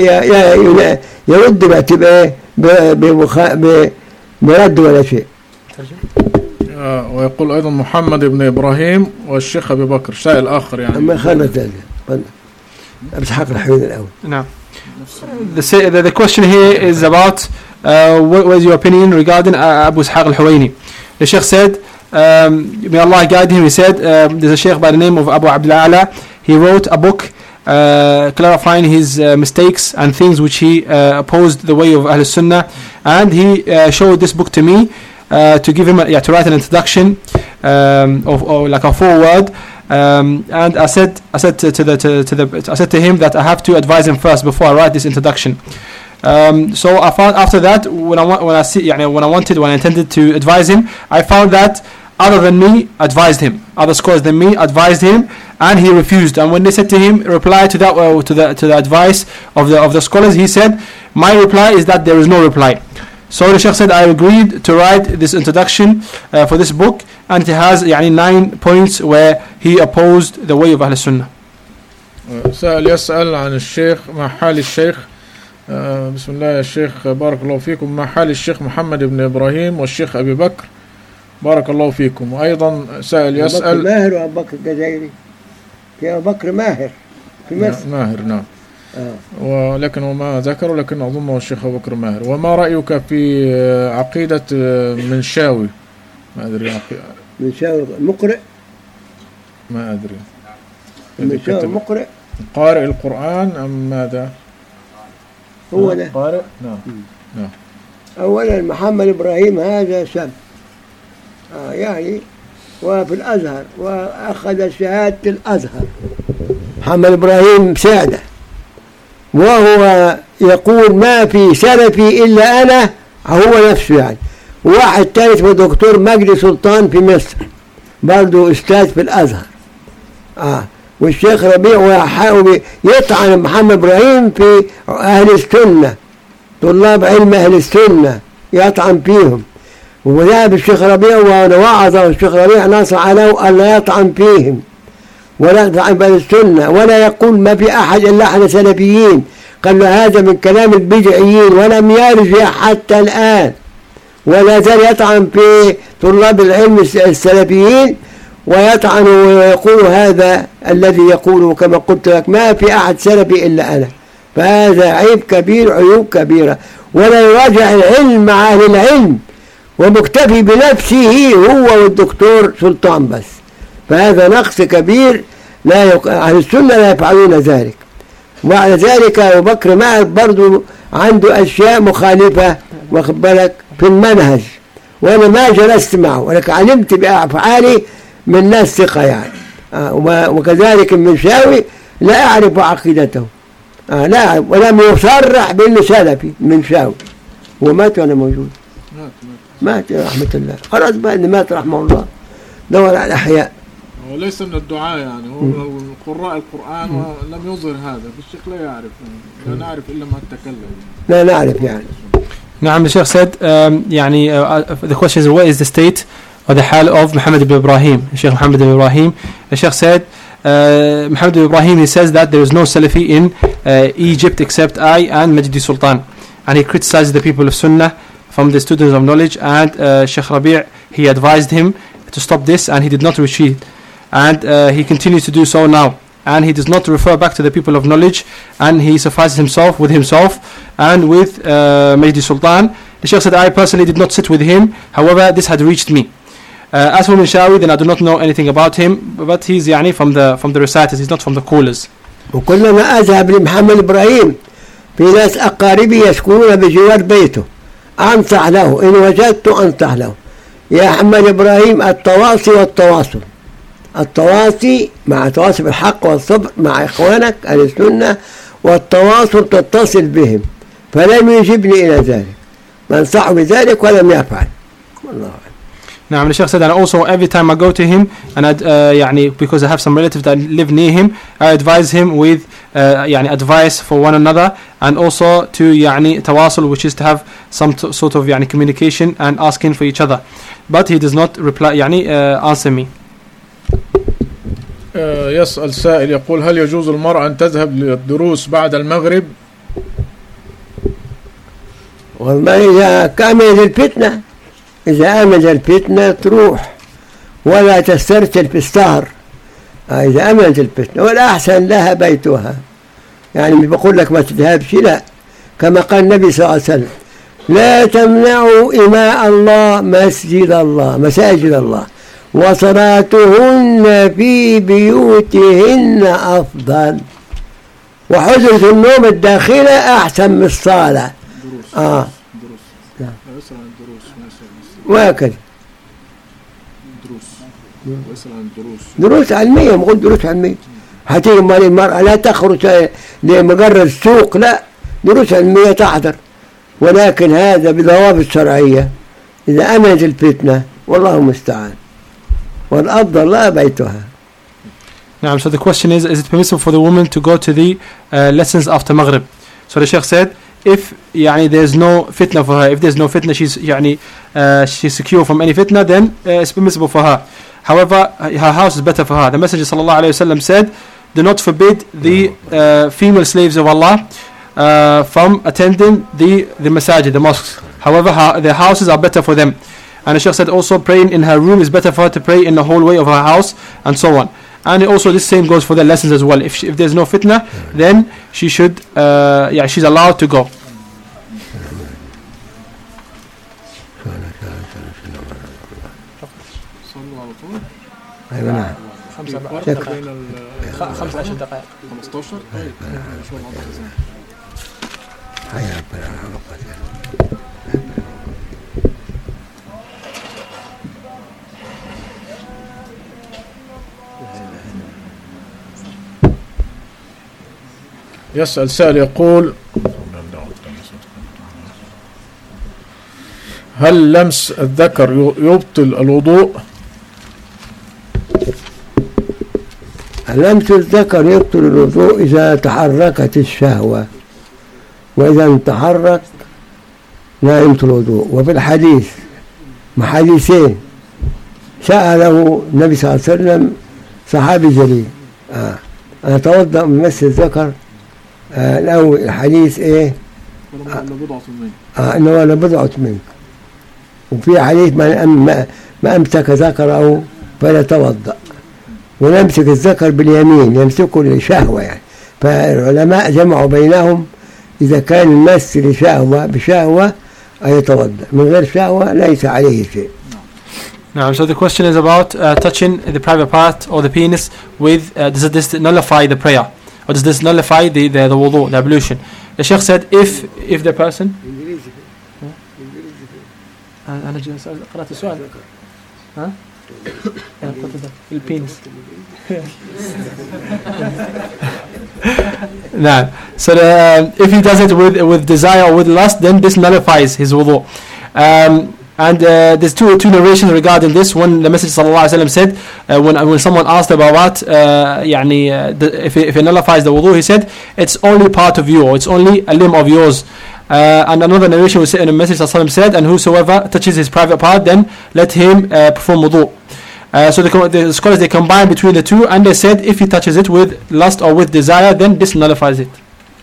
يرد برد ولا شيء. ويقول أيضا محمد بن إبراهيم والشيخ أبي بكر، سائل آخر يعني. أما خلت هذا أبي إسحاق الحويني الأول. نعم. The question here is about what is your opinion regarding Abu Ishaq al-Huwaini. The Sheikh said, may Allah guide him, he said, there's a Sheikh by the name of Abu Abdul A'la. He wrote a book clarifying his mistakes and things which he opposed the way of Ahl Sunnah, and he showed this book to me to give him to write an introduction of like a foreword. And I said to him that I have to advise him first before I write this introduction. So I found after that when I intended to advise him, I found that other scholars than me advised him, and he refused. And when they said to him, reply to that to the advice of the scholars, he said, my reply is that there is no reply. So the Sheikh said, I agreed to write this introduction for this book, and it has 9 points where he opposed the way of Ahl Sunnah. سأل يسأل عن الشيخ ما حال الشيخ بسم الله يا شيخ بارك الله فيكم ما حال الشيخ محمد بن إبراهيم والشيخ أبي بكر بارك الله فيكم. وأيضا سأل يسأل أبو بكر ماهر وأبو بكر الجزائري في أبو بكر ماهر في مصر ماهر نعم ولكن ما ذكر لكن أظنه الشيخ أبو بكر ماهر. وما رأيك في عقيدة منشاوي؟ ما أدري منشاوي مقرئ ما أدري منشاوي مقرئ قارئ القرآن أم ماذا؟ هو ده قارئ نعم. أولا محمد إبراهيم هذا شاب يعني وفي الأزهر وأخذ شهادة الأزهر. محمد إبراهيم سعدة، وهو يقول ما في سلفي إلا أنا، هو نفسه يعني. واحد ثالث ودكتور مجدي سلطان في مصر برضو أستاذ في الأزهر. والشيخ ربيع يطعن محمد إبراهيم في أهل السنة، طلاب علم أهل السنة يطعن فيهم. وذهب الشيخ ربيع ووعظ الشيخ ربيع نص عليه ألا يطعن فيهم ولا يطعن بأهل السنة ولا يقول ما في أحد إلا احنا سلفيين. قال له هذا من كلام البدعيين ولم يرجع حتى الآن، ولا زال يطعن في طلاب العلم السلفيين ويطعن ويقول هذا الذي يقوله كما قلت لك ما في أحد سلفي إلا أنا. فهذا عيب كبير، عيوب كبيرة، ولا يراجع العلم مع أهل العلم ومكتفي بنفسه هو والدكتور سلطان بس. فهذا نقص كبير، أهل السنة لا يفعلون ذلك. وبعد ذلك أبو بكر معه برضو عنده أشياء مخالفة واخد بالك في المنهج، وأنا ما جلست معه ولكن علمت بأفعالي من ناس ثقة يعني. وكذلك المنشاوي لا أعرف عقيدته، لا أعرف، ولم يصرح بأنه سلفي المنشاوي. ومات وأنا موجود، مات رحمة الله، خلاص بقى إنه مات رحمه الله. دور على الأحياء. وليس من الدعاء يعني، هو من قراء القرآن ولم يظهر هذا. الشيخ لا يعرف، لا نعرف إلا ما تكلم. لا نعرف يعني. نعم. The Sheikh said the question is what is the state or the hal of Muhammad ibn Ibrahim, Sheikh Muhammad ibn Ibrahim. The Sheikh said Muhammad ibn Ibrahim, he says that there is no Salafi in Egypt except I and Majdi Sultan, and he criticizes the people of Sunnah from the students of knowledge, and Sheikh Rabi' he advised him to stop this and he did not retreat, and he continues to do so now, and he does not refer back to the people of knowledge, and he suffices himself and with Majdi Sultan. The Sheikh said I personally did not sit with him, however this had reached me. As for Minshawi, then I do not know anything about him, but he's from the reciters, he's not from the callers. وكلما أذهب لمحمد إبراهيم في ناس أقاربي يسكنون بجوار بيته أنصح له، إن وجدت أنصح له. يا محمد إبراهيم التواصي والتواصل، التواصي مع تواصي بالحق والصبر مع إخوانك أهل السنة، والتواصل تتصل بهم. فلم يجبني إلى ذلك، منصح بذلك ولم يفعل. والله Now, the Sheikh said, and also every time I go to him, and because I have some relatives that live near him, I advise him with advice for one another, and also to tawasul, which is to have some sort of communication and asking for each other. But he does not reply, answer me. يسأل سائل يقول هل يجوز المرأة أن تذهب للدروس بعد المغرب؟ والله إذا كامل الفتنة، إذا أمن الفتنة تروح ولا تسترسل في السهر. إذا أمنت الفتنة، والأحسن لها بيتها يعني مش بقول لك ما تذهبش، لا، كما قال النبي صلى الله عليه وسلم لا تمنعوا إماء الله مساجد الله وصلاتهن في بيوتهن أفضل، وحجرة النوم الداخلة أحسن من الصالة. وهكذا دروس علمية، بقول دروس علمية. هتيجي المرأة لا تخرج لمجرد السوق، لا، دروس علمية تحضر، ولكن هذا بضوابط شرعية إذا أمنت الفتنة، والله المستعان، والأفضل لا بيتها. Now, so the question is it permissible for the woman to go to the lessons after Maghrib? So the Sheikh said, if there's no fitna for her, if there's no fitna, she's secure from any fitna, then it's permissible for her. However, her house is better for her. The Messenger sallallahu alaihi wasallam said, do not forbid the female slaves of Allah from attending the masajid, the mosques. However, their houses are better for them. And the Shaykh said also, praying in her room is better for her to pray in the hallway of her house, and so on. And also this same goes for the lessons as well. If there's no fitna, then she should, she's allowed to go. أيوة نعم. 15 دقائق. يسأل سائل يقول: هل لمس الذكر يبطل الوضوء؟ لمس الذكر يبطل الوضوء إذا تحركت الشهوة، وإذا تحرك لا يبطل الوضوء. وفي الحديث حديثين سأله النبي صلى الله عليه وسلم صحابي جليل: أنا أتوضأ من مس الذكر؟ الأول الحديث إيه؟ إنه لبضعة منك. وفي حديث ما أمسك ذكره فلا توضأ. ونمسك الذكر باليمين، يمسكه لشهوة يعني. فالعلماء جمعوا بينهم، إذا كان المس بشهوة يتوضأ، من غير شهوة ليس عليه شيء. Now, so the question is about touching the private part or the penis with, does this nullify the prayer? Or does this nullify the wudu, the ablution? The Sheikh said, if the person... أنا قرأت السؤال. ها؟ البينس. Nah. So if he does it with desire or with lust, then this nullifies his wudu. And there's two narrations regarding this. One, the Messenger sallallahu alaihi wasallam said, when someone asked about if it nullifies the wudu, he said, it's only part of you, or it's only a limb of yours. And another narration was said, and the Messenger sallallahu alaihi wasallam said, and whosoever touches his private part, then let him perform wudu. So the scholars, they combine between the two, and they said, if he touches it with lust or with desire, then this nullifies it.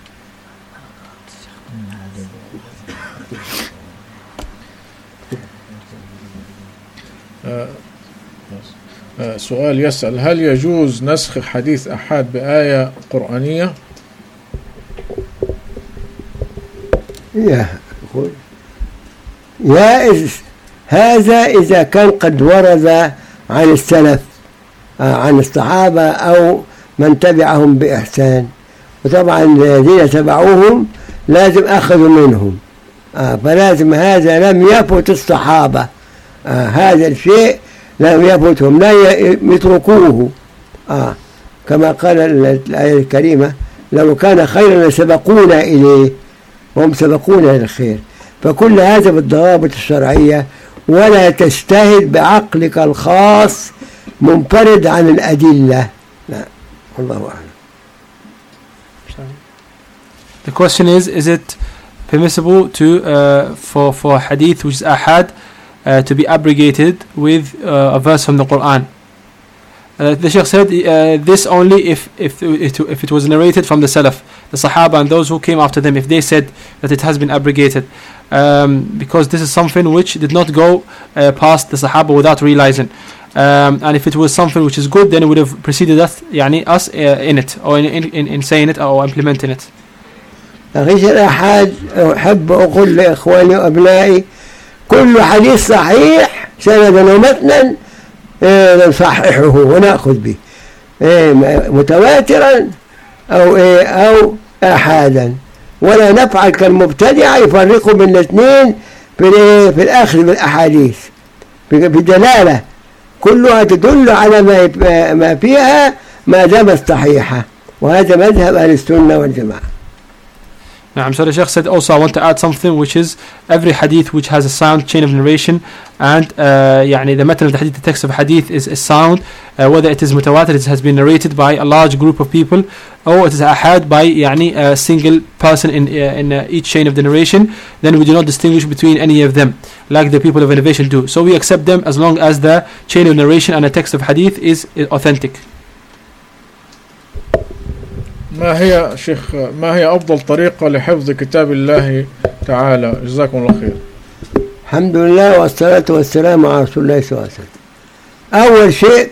سؤال يسأل: هل يجوز نسخ حديث أحد بآية قرآنية؟ هذا إذا كان قد ورد عن السلف، عن الصحابة أو من تبعهم بإحسان، وطبعا الذين تبعوهم لازم أخذوا منهم، فلازم هذا لم يفوت الصحابة، هذا الشيء لم يفوتهم، لا يتركوه، كما قال الآية الكريمة: لو كان خيرا لسبقونا إليه، وهم سبقونا للخير. فكل هذا بالضوابط الشرعية، ولا تجتهد بعقلك الخاص منفرد عن الأدلة. لا، والله أعلم. The question is it permissible to for hadith which is ahad to be abrogated with a verse from the Quran? The Shaykh said this only if it was narrated from the Salaf, the Sahaba and those who came after them, if they said that it has been abrogated, because this is something which did not go past the Sahaba without realizing. and if it was something which is good, then it would have preceded us in it, or in saying it or implementing it. أخيش الأحد أحب أقول لإخواني وأبنائي كل حديث صحيح سندا ومتنا نصححه ونأخذ به متواترا أو أحادا، ولا نفعل كالمبتدعة يفرقوا بين الاثنين في الأخذ بالأحاديث بدلالة كلها تدل على ما فيها ما دامت صحيحة، وهذا مذهب أهل السنة والجماعة. So the Shaykh said also, I want to add something, which is every hadith which has a sound chain of narration, and the method of the hadith, the text of hadith is sound, whether it is mutawatir, it has been narrated by a large group of people, or it is ahad by a single person in each chain of the narration, then we do not distinguish between any of them like the people of innovation do. So we accept them as long as the chain of narration and the text of hadith is authentic. ما هي أفضل طريقة لحفظ كتاب الله تعالى؟ جزاكم الله خير. الحمد لله والصلاة والسلام على رسول الله صلى الله عليه وسلم. أول شيء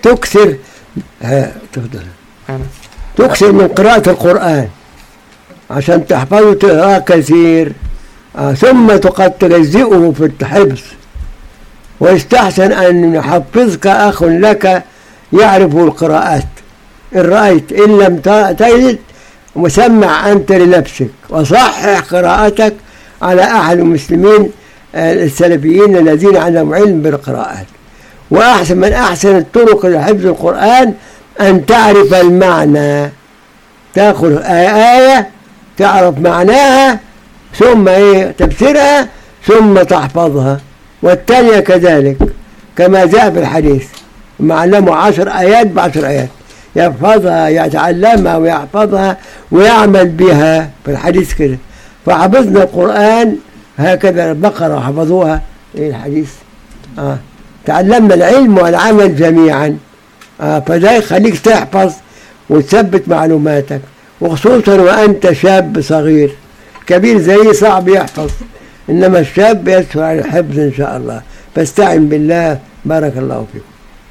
تكثر من قراءة القرآن عشان تحفظه تقرأ كثير، ثم قد تجزئه في الحفظ، ويستحسن أن يحفظك أخ لك يعرف القراءات، إن رأيت إن لم تجد مسمع أنت لنفسك وصحح قراءتك على أحد المسلمين السلفيين الذين عندهم علم بالقراءات. وأحسن من أحسن الطرق لحفظ القرآن أن تعرف المعنى، تأخذ آية تعرف معناها ثم تفسيرها ثم تحفظها، والثانية كذلك كما جاء في الحديث معلمه 10 آيات ب10 آيات يحفظها يتعلمها ويحفظها ويعمل بها في الحديث كده. فحفظنا القرآن هكذا البقرة حفظوها الحديث تعلمنا العلم والعمل جميعا. فده يخليك تحفظ وتثبت معلوماتك، وخصوصا وأنت شاب صغير. كبير زي صعب يحفظ، إنما الشاب يسهل على الحفظ إن شاء الله. فاستعن بالله. بارك الله فيكم.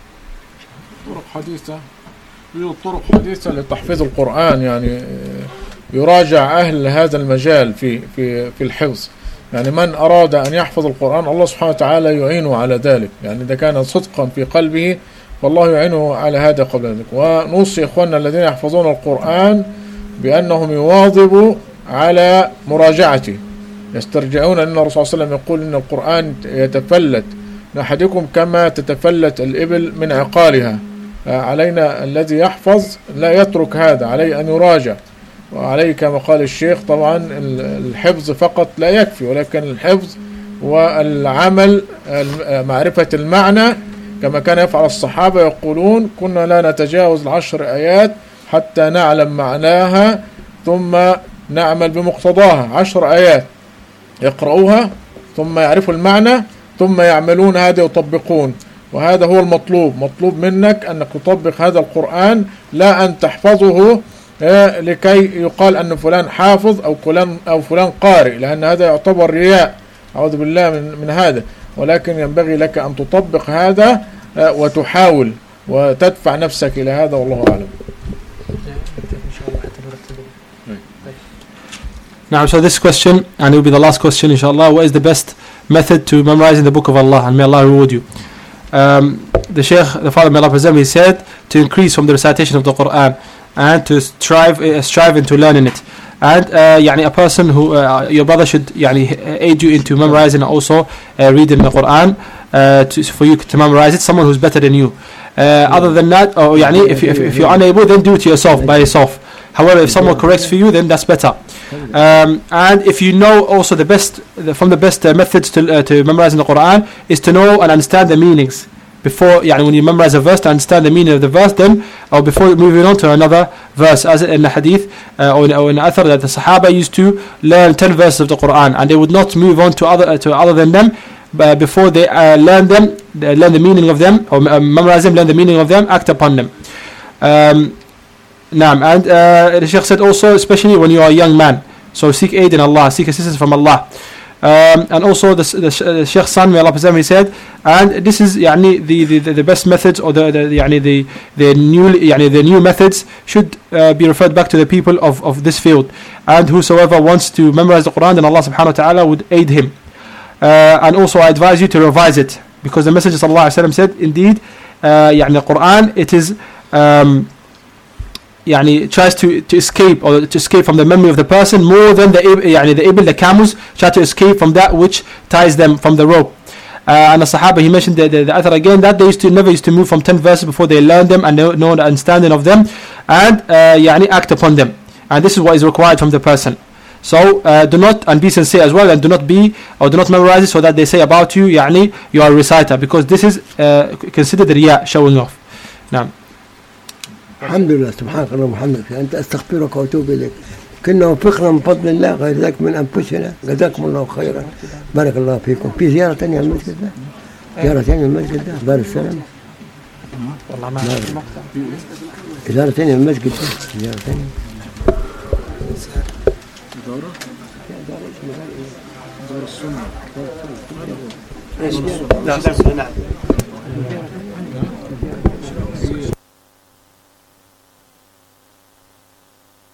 طرق حديثة لتحفيظ القرآن، يراجع أهل هذا المجال في الحفظ. من أراد أن يحفظ القرآن الله سبحانه وتعالى يعينه على ذلك، إذا كان صدقا في قلبه فالله يعينه على هذا قبل ذلك. ونوصي إخواننا الذين يحفظون القرآن بأنهم يواظبوا على مراجعته، يسترجعون أن الرسول صلى الله عليه وسلم يقول إن القرآن يتفلت من أحدكم كما تتفلت الإبل من عقالها. علينا الذي يحفظ لا يترك هذا، عليه أن يراجع، وعليه كما قال الشيخ طبعا الحفظ فقط لا يكفي، ولكن الحفظ والعمل معرفة المعنى كما كان يفعل الصحابة، يقولون كنا لا نتجاوز 10 آيات حتى نعلم معناها ثم نعمل بمقتضاها. 10 آيات يقرؤوها ثم يعرفوا المعنى ثم يعملون هذا ويطبقون، وهذا هو المطلوب. مطلوب منك أنك تطبق هذا القرآن، لا أن تحفظه لكي يقال أن فلان حافظ أو فلان قارئ، لأن هذا يعتبر رياء، أعوذ بالله من هذا. ولكن ينبغي لك أن تطبق هذا وتحاول وتدفع نفسك إلى هذا، والله أعلم. Now, so this question, and it will be the last question inshallah, what is the best method to memorizing the book of Allah, and may Allah reward you. The Shaykh, the Father may Allah preserve, he said to increase from the recitation of the Quran and to strive into learning it. And a person who your brother should aid you into memorizing and also reading the Quran for you to memorize it, someone who's better than you. Other than that, if you're unable, then do it yourself, by yourself. However, if someone corrects for you, then that's better. And if you know also the best methods to memorizing the Quran is to know and understand the meanings before, when you memorize a verse, to understand the meaning of the verse, then or before moving on to another verse, as in the hadith or in the athar that the Sahaba used to learn 10 verses of the Quran, and they would not move on to other than them before they learn the meaning of them, or memorize them, learn the meaning of them, act upon them. And the Shaykh said also, especially when you are a young man, so seek aid in Allah, seek assistance from Allah. And also the Sheikh's son, may Allah preserve him, he said, and this is يعني the best methods, or the new methods should be referred back to the people of this field. And whosoever wants to memorize the Quran, then Allah subhanahu wa ta'ala would aid him. And also I advise you to revise it, because the Messenger sallallahu alaihi wasallam said, indeed, the Quran, it is tries to escape, or to escape from the memory of the person more than the camels try to escape from that which ties them from the rope. And the Sahaba, he mentioned the author again, that they never used to move from 10 verses before they learned them and know the understanding of them, and act upon them. And this is what is required from the person. So do not, and be sincere as well, and do not memorize it so that they say about you, you are a reciter, because this is considered riya, showing off. Now, الحمد لله سبحانك اللهم وبحمدك أنت أستغفرك وأتوب إليك كنا وفقنا من فضل الله غير ذلك من أنفسنا جزاكم الله خيرا بارك الله فيكم في زيارة ثانية المسجد ده زيارة ثانية المسجد ده دار السلام والله ما زيارة ثانية المسجد ده زيارة ثانية دار السنة